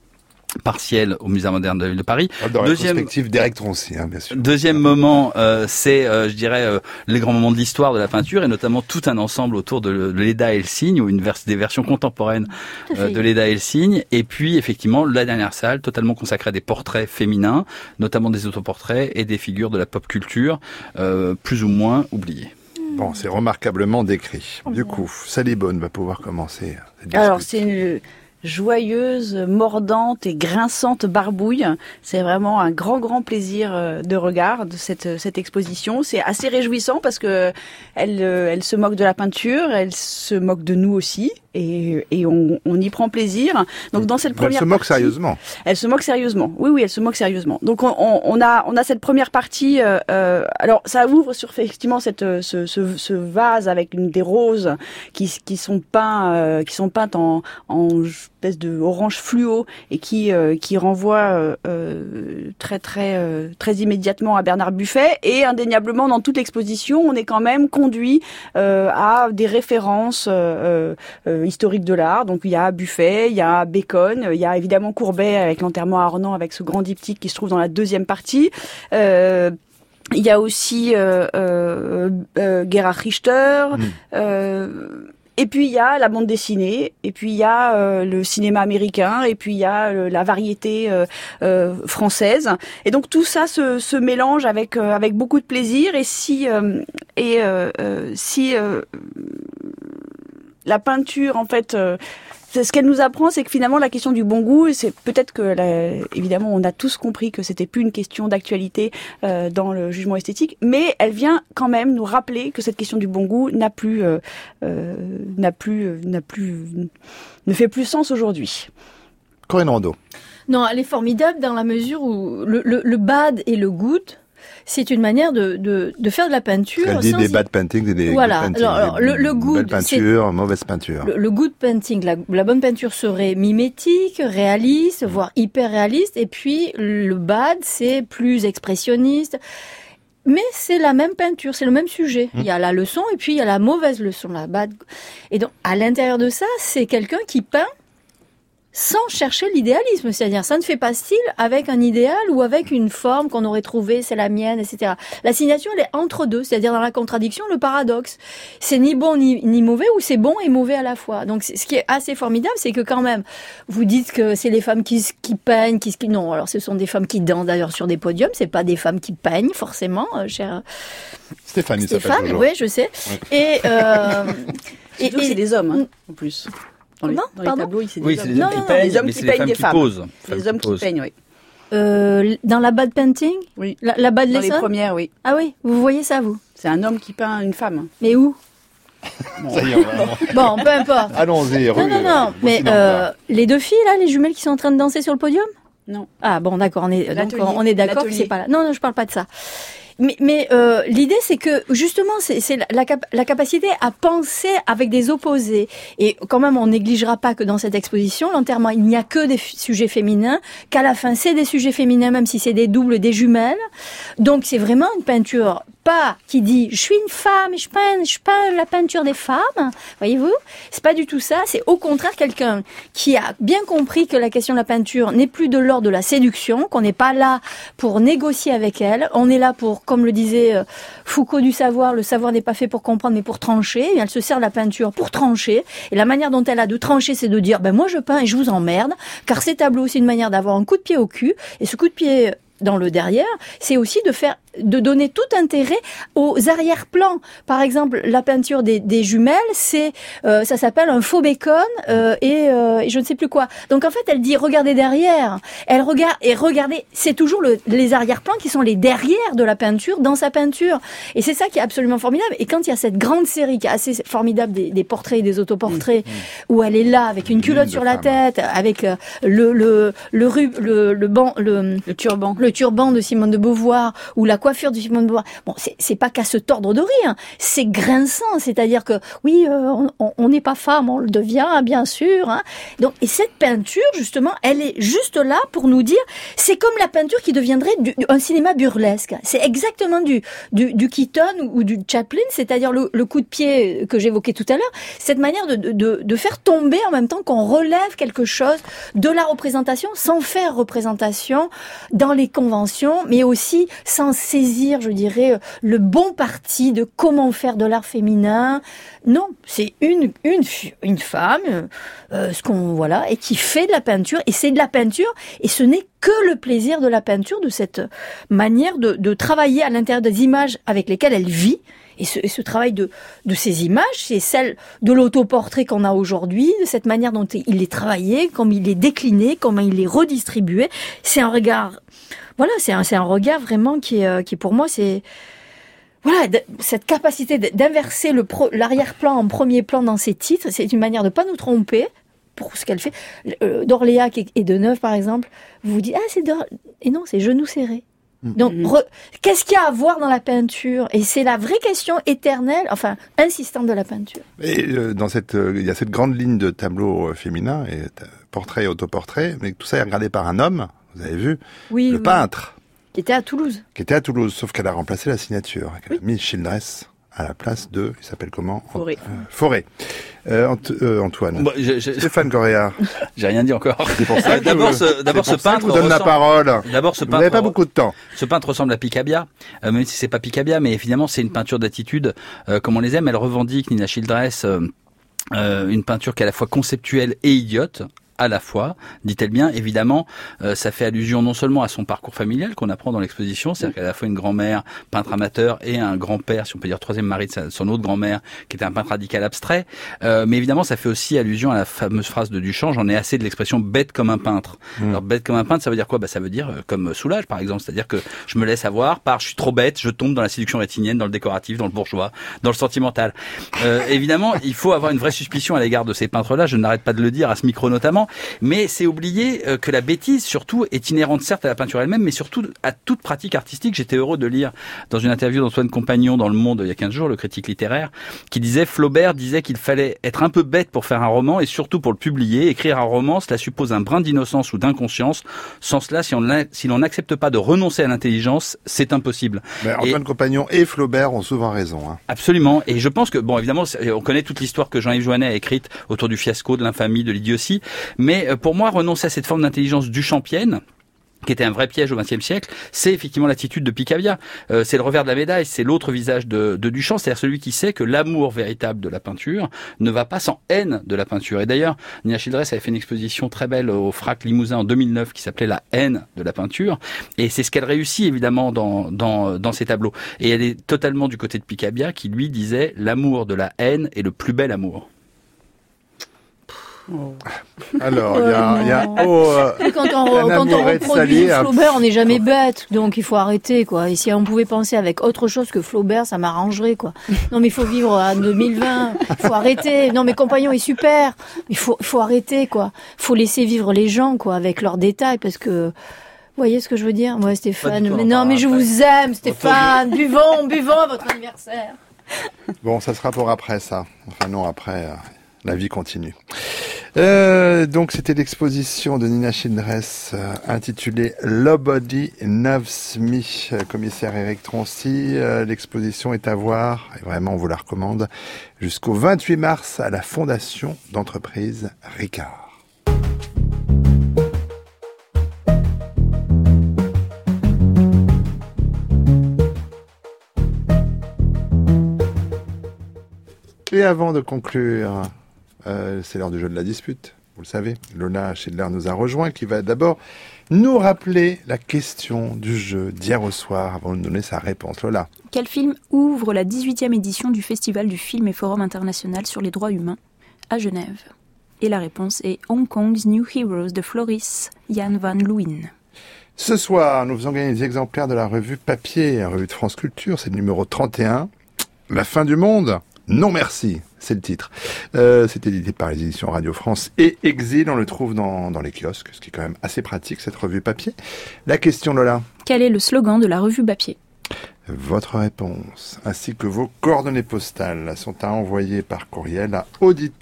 partielle au Musée moderne de la Ville de Paris. Dans la perspective d'Éric Troncy, bien sûr. Deuxième moment, c'est, je dirais, les grands moments de l'histoire de la peinture, et notamment tout un ensemble autour de Léda et le Cygne, ou des versions contemporaines de Léda et le Cygne. Et puis, effectivement, la dernière salle, totalement consacrée à des portraits féminins, notamment des autoportraits et des figures de la pop culture, plus ou moins oubliées. Bon, c'est remarquablement décrit. Du coup, Sally Bone va pouvoir commencer. Alors, c'est une joyeuse, mordante et grinçante barbouille. C'est vraiment un grand plaisir de regard de cette exposition. C'est assez réjouissant parce que elle se moque de la peinture, elle se moque de nous aussi. Et on y prend plaisir. Donc dans cette première elle se moque partie, sérieusement. Elle se moque sérieusement. Oui, elle se moque sérieusement. Donc on a cette première partie. Alors ça ouvre sur effectivement ce vase avec des roses qui sont peintes en espèce de orange fluo et qui renvoie très immédiatement à Bernard Buffet. Et indéniablement dans toute l'exposition, on est quand même conduit à des références historique de l'art. Donc il y a Buffet, il y a Bacon, il y a évidemment Courbet avec l'enterrement à Arnan avec ce grand diptyque qui se trouve dans la deuxième partie. Il y a aussi Gerhard Richter. Et puis il y a la bande dessinée, et puis il y a le cinéma américain, et puis il y a la variété française. Et donc tout ça se mélange avec beaucoup de plaisir. Et si la peinture, en fait, ce qu'elle nous apprend, c'est que finalement la question du bon goût, c'est peut-être que évidemment on a tous compris que c'était plus une question d'actualité dans le jugement esthétique, mais elle vient quand même nous rappeler que cette question du bon goût ne fait plus sens aujourd'hui. Corinne Rondeau. Non, elle est formidable dans la mesure où le bad et le good, c'est une manière de faire de la peinture. Elle dit des bad paintings et des voilà. good paintings. Alors, le good, belle peinture, mauvaise peinture. Le good painting, la bonne peinture serait mimétique, réaliste, voire hyper réaliste. Et puis le bad, c'est plus expressionniste. Mais c'est la même peinture, c'est le même sujet. Il y a la leçon et puis il y a la mauvaise leçon, la bad. Et donc à l'intérieur de ça, c'est quelqu'un qui peint sans chercher l'idéalisme, c'est-à-dire ça ne fait pas style avec un idéal ou avec une forme qu'on aurait trouvée, c'est la mienne, etc. La signature, elle est entre deux, c'est-à-dire dans la contradiction, le paradoxe. C'est ni bon ni mauvais, ou c'est bon et mauvais à la fois. Donc ce qui est assez formidable, c'est que quand même, vous dites que c'est les femmes qui peignent, non, alors ce sont des femmes qui dansent d'ailleurs sur des podiums, c'est pas des femmes qui peignent forcément, chère Stéphane, oui, je sais. Ouais. Et c'est des hommes, hein, en plus. Dans les tableaux, c'est des hommes. Les hommes qui peignent des femmes. Les hommes qui peignent, oui. Dans la bad painting? Oui. La bad lesson? Dans les premières, oui. Ah oui, vous voyez ça, vous? C'est un homme qui peint une femme. Mais où? Ça y est, vraiment. Bon, peu importe. Allons-y. Non. Mais les deux filles, là, les jumelles qui sont en train de danser sur le podium? Non. Ah bon, d'accord, on est d'accord que c'est pas là. Non, je parle pas de ça. Mais l'idée, c'est que justement, c'est la capacité à penser avec des opposés. Et quand même, on négligera pas que dans cette exposition, l'enterrement, il n'y a que des sujets féminins, qu'à la fin, c'est des sujets féminins, même si c'est des doubles, des jumelles. Donc, c'est vraiment une peinture pas qui dit je suis une femme et je peins la peinture des femmes, voyez-vous, c'est pas du tout ça, c'est au contraire quelqu'un qui a bien compris que la question de la peinture n'est plus de l'ordre de la séduction, qu'on n'est pas là pour négocier avec elle, on est là pour, comme le disait Foucault du savoir, le savoir n'est pas fait pour comprendre mais pour trancher, et elle se sert de la peinture pour trancher, et la manière dont elle a de trancher, c'est de dire moi je peins et je vous emmerde, car ces tableaux c'est une manière d'avoir un coup de pied au cul, et ce coup de pied dans le derrière, c'est aussi de donner tout intérêt aux arrière-plans. Par exemple, la peinture des jumelles, ça s'appelle un faux Bacon et je ne sais plus quoi. Donc en fait, elle dit regardez derrière. Elle regarde et regardez, c'est toujours les arrière-plans qui sont les derrière de la peinture dans sa peinture. Et c'est ça qui est absolument formidable. Et quand il y a cette grande série qui est assez formidable des portraits et des autoportraits où elle est là avec une culotte sur la tête, avec le turban de Simone de Beauvoir ou la coiffure de Simone de Beauvoir. Bon, c'est pas qu'à se tordre de rire, c'est grinçant, c'est-à-dire que oui, on n'est pas femme, on le devient, bien sûr. Hein. Donc, et cette peinture, justement, elle est juste là pour nous dire, c'est comme la peinture qui deviendrait un cinéma burlesque. C'est exactement du Keaton ou du Chaplin, c'est-à-dire le coup de pied que j'évoquais tout à l'heure, cette manière de faire tomber en même temps qu'on relève quelque chose de la représentation sans faire représentation dans les conventions, mais aussi sans saisir, je dirais, le bon parti de comment faire de l'art féminin. Non, c'est une femme, et qui fait de la peinture, et c'est de la peinture, et ce n'est que le plaisir de la peinture, de cette manière de travailler à l'intérieur des images avec lesquelles elle vit. Et ce travail de ces images, c'est celle de l'autoportrait qu'on a aujourd'hui, de cette manière dont il est travaillé, comme il est décliné, comment il est redistribué. C'est un regard, voilà, c'est un regard vraiment qui est pour moi, c'est voilà, cette capacité d'inverser l'arrière-plan en premier plan dans ses titres. C'est une manière de pas nous tromper pour ce qu'elle fait. D'Orléac et de Neuve, par exemple, vous vous dites c'est et non, c'est Genoux serrés. Donc, qu'est-ce qu'il y a à voir dans la peinture? Et c'est la vraie question éternelle, enfin, insistante de la peinture. Et il y a cette grande ligne de tableaux féminins, et portrait et autoportrait, mais tout ça est regardé par un homme, vous avez vu, le peintre. Qui était à Toulouse. Sauf qu'elle a remplacé la signature. Elle a mis Childress à la place de, il s'appelle comment? Forêt. Antoine. Bon, Stéphane Correa. J'ai rien dit encore. C'est pour ça d'abord, ce peintre. Je vous donne la parole. D'abord, ce vous peintre. n'avez pas beaucoup de temps. Ce peintre ressemble à Picabia, même si c'est pas Picabia, mais évidemment, c'est une peinture d'attitude, comme on les aime. Elle revendique, Nina Childress, une peinture qui est à la fois conceptuelle et idiote. À la fois, dit-elle bien, évidemment, ça fait allusion non seulement à son parcours familial qu'on apprend dans l'exposition, c'est-à-dire qu'elle a à la fois une grand-mère peintre amateur et un grand-père, si on peut dire troisième mari de son autre grand-mère, qui était un peintre radical abstrait, mais évidemment ça fait aussi allusion à la fameuse phrase de Duchamp, j'en ai assez de l'expression bête comme un peintre. Alors bête comme un peintre, ça veut dire quoi? Ça veut dire comme Soulage par exemple, c'est-à-dire que je me laisse avoir je suis trop bête, je tombe dans la séduction rétinienne, dans le décoratif, dans le bourgeois, dans le sentimental. Évidemment, il faut avoir une vraie suspicion à l'égard de ces peintres-là, je n'arrête pas de le dire à ce micro notamment. Mais c'est oublier que la bêtise, surtout, est inhérente certes à la peinture elle-même, mais surtout à toute pratique artistique. J'étais heureux de lire dans une interview d'Antoine Compagnon dans Le Monde il y a 15 jours, le critique littéraire, qui disait, Flaubert disait qu'il fallait être un peu bête pour faire un roman et surtout pour le publier. Écrire un roman, cela suppose un brin d'innocence ou d'inconscience. Sans cela, si l'on n'accepte pas de renoncer à l'intelligence, c'est impossible. Mais Antoine Compagnon et Flaubert ont souvent raison. Hein. Absolument. Et je pense que, bon, évidemment, on connaît toute l'histoire que Jean-Yves Joannet a écrite autour du fiasco, de l'infamie, de l'idiotie. Mais pour moi, renoncer à cette forme d'intelligence duchampienne, qui était un vrai piège au XXe siècle, c'est effectivement l'attitude de Picabia. C'est le revers de la médaille, c'est l'autre visage de Duchamp, c'est-à-dire celui qui sait que l'amour véritable de la peinture ne va pas sans haine de la peinture. Et d'ailleurs, Nina Childress avait fait une exposition très belle au Frac Limousin en 2009 qui s'appelait La haine de la peinture. Et c'est ce qu'elle réussit évidemment dans ses tableaux. Et elle est totalement du côté de Picabia qui lui disait l'amour de la haine est le plus bel amour. Alors, il y a quand on reproduit Flaubert, on n'est jamais bête, donc il faut arrêter, quoi. Et si on pouvait penser avec autre chose que Flaubert, ça m'arrangerait, quoi. Non, mais il faut vivre en 2020, il faut arrêter. Non, mais Compagnon est super, il faut arrêter, quoi. Il faut laisser vivre les gens, quoi, avec leurs détails, parce que... Vous voyez ce que je veux dire? Ouais, Stéphane. Mais non, mais je vous aime, Stéphane. Buvons à votre anniversaire. Bon, ça sera pour après, ça. Enfin, non, après... La vie continue. Donc c'était l'exposition de Nina Childress intitulée Nobody Knows Me, commissaire Éric Troncy. L'exposition est à voir, et vraiment on vous la recommande, jusqu'au 28 mars à la Fondation d'entreprise Ricard. Et avant de conclure... c'est l'heure du jeu de la dispute, vous le savez. Lola Schindler nous a rejoint, qui va d'abord nous rappeler la question du jeu d'hier au soir, avant de nous donner sa réponse. Lola. Quel film ouvre la 18e édition du Festival du film et Forum international sur les droits humains à Genève? Et la réponse est Hong Kong's New Heroes de Floris Jan van Leeuwen. Ce soir, nous faisons gagner des exemplaires de la revue Papier, la revue de France Culture, c'est le numéro 31. La fin du monde? Non merci, c'est le titre. C'est édité par les éditions Radio France et Exil. On le trouve dans les kiosques, ce qui est quand même assez pratique, cette revue papier. La question, Lola. Quel est le slogan de la revue Papier? Votre réponse, ainsi que vos coordonnées postales, sont à envoyer par courriel à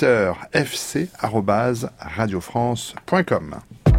auditeur.fc@radiofrance.com.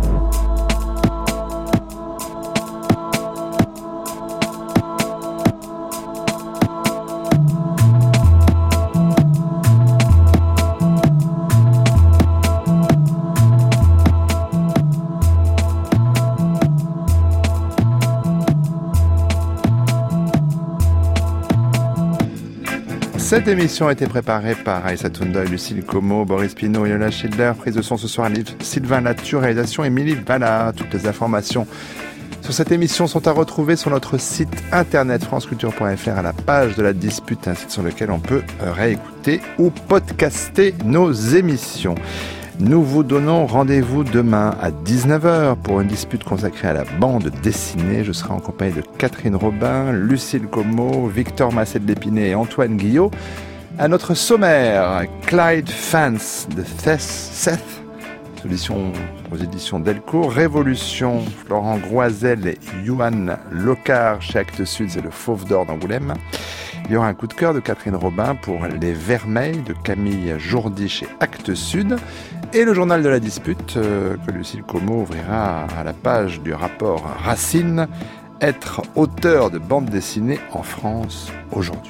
Cette émission a été préparée par Aïssa Toundoy, Lucille Como, Boris Pinault et Lola Schindler. Prise de son ce soir, Sylvain Latu, réalisation Émilie Valla. Toutes les informations sur cette émission sont à retrouver sur notre site internet franceculture.fr à la page de la dispute, un site sur lequel on peut réécouter ou podcaster nos émissions. Nous vous donnons rendez-vous demain à 19h pour une dispute consacrée à la bande dessinée. Je serai en compagnie de Catherine Robin, Lucille Como, Victor Massé-de-L'Épinay et Antoine Guillot. À notre sommaire, Clyde Fance de Seth, aux éditions Delcourt, Révolution, Florent Groisel et Johan Locard chez Actes Sud, c'est le Fauve d'Or d'Angoulême. Il y aura un coup de cœur de Catherine Robin pour Les Vermeils de Camille Jourdi chez Actes Sud. Et le journal de la dispute que Lucille Como ouvrira à la page du rapport Racine, être auteur de bande dessinée en France aujourd'hui.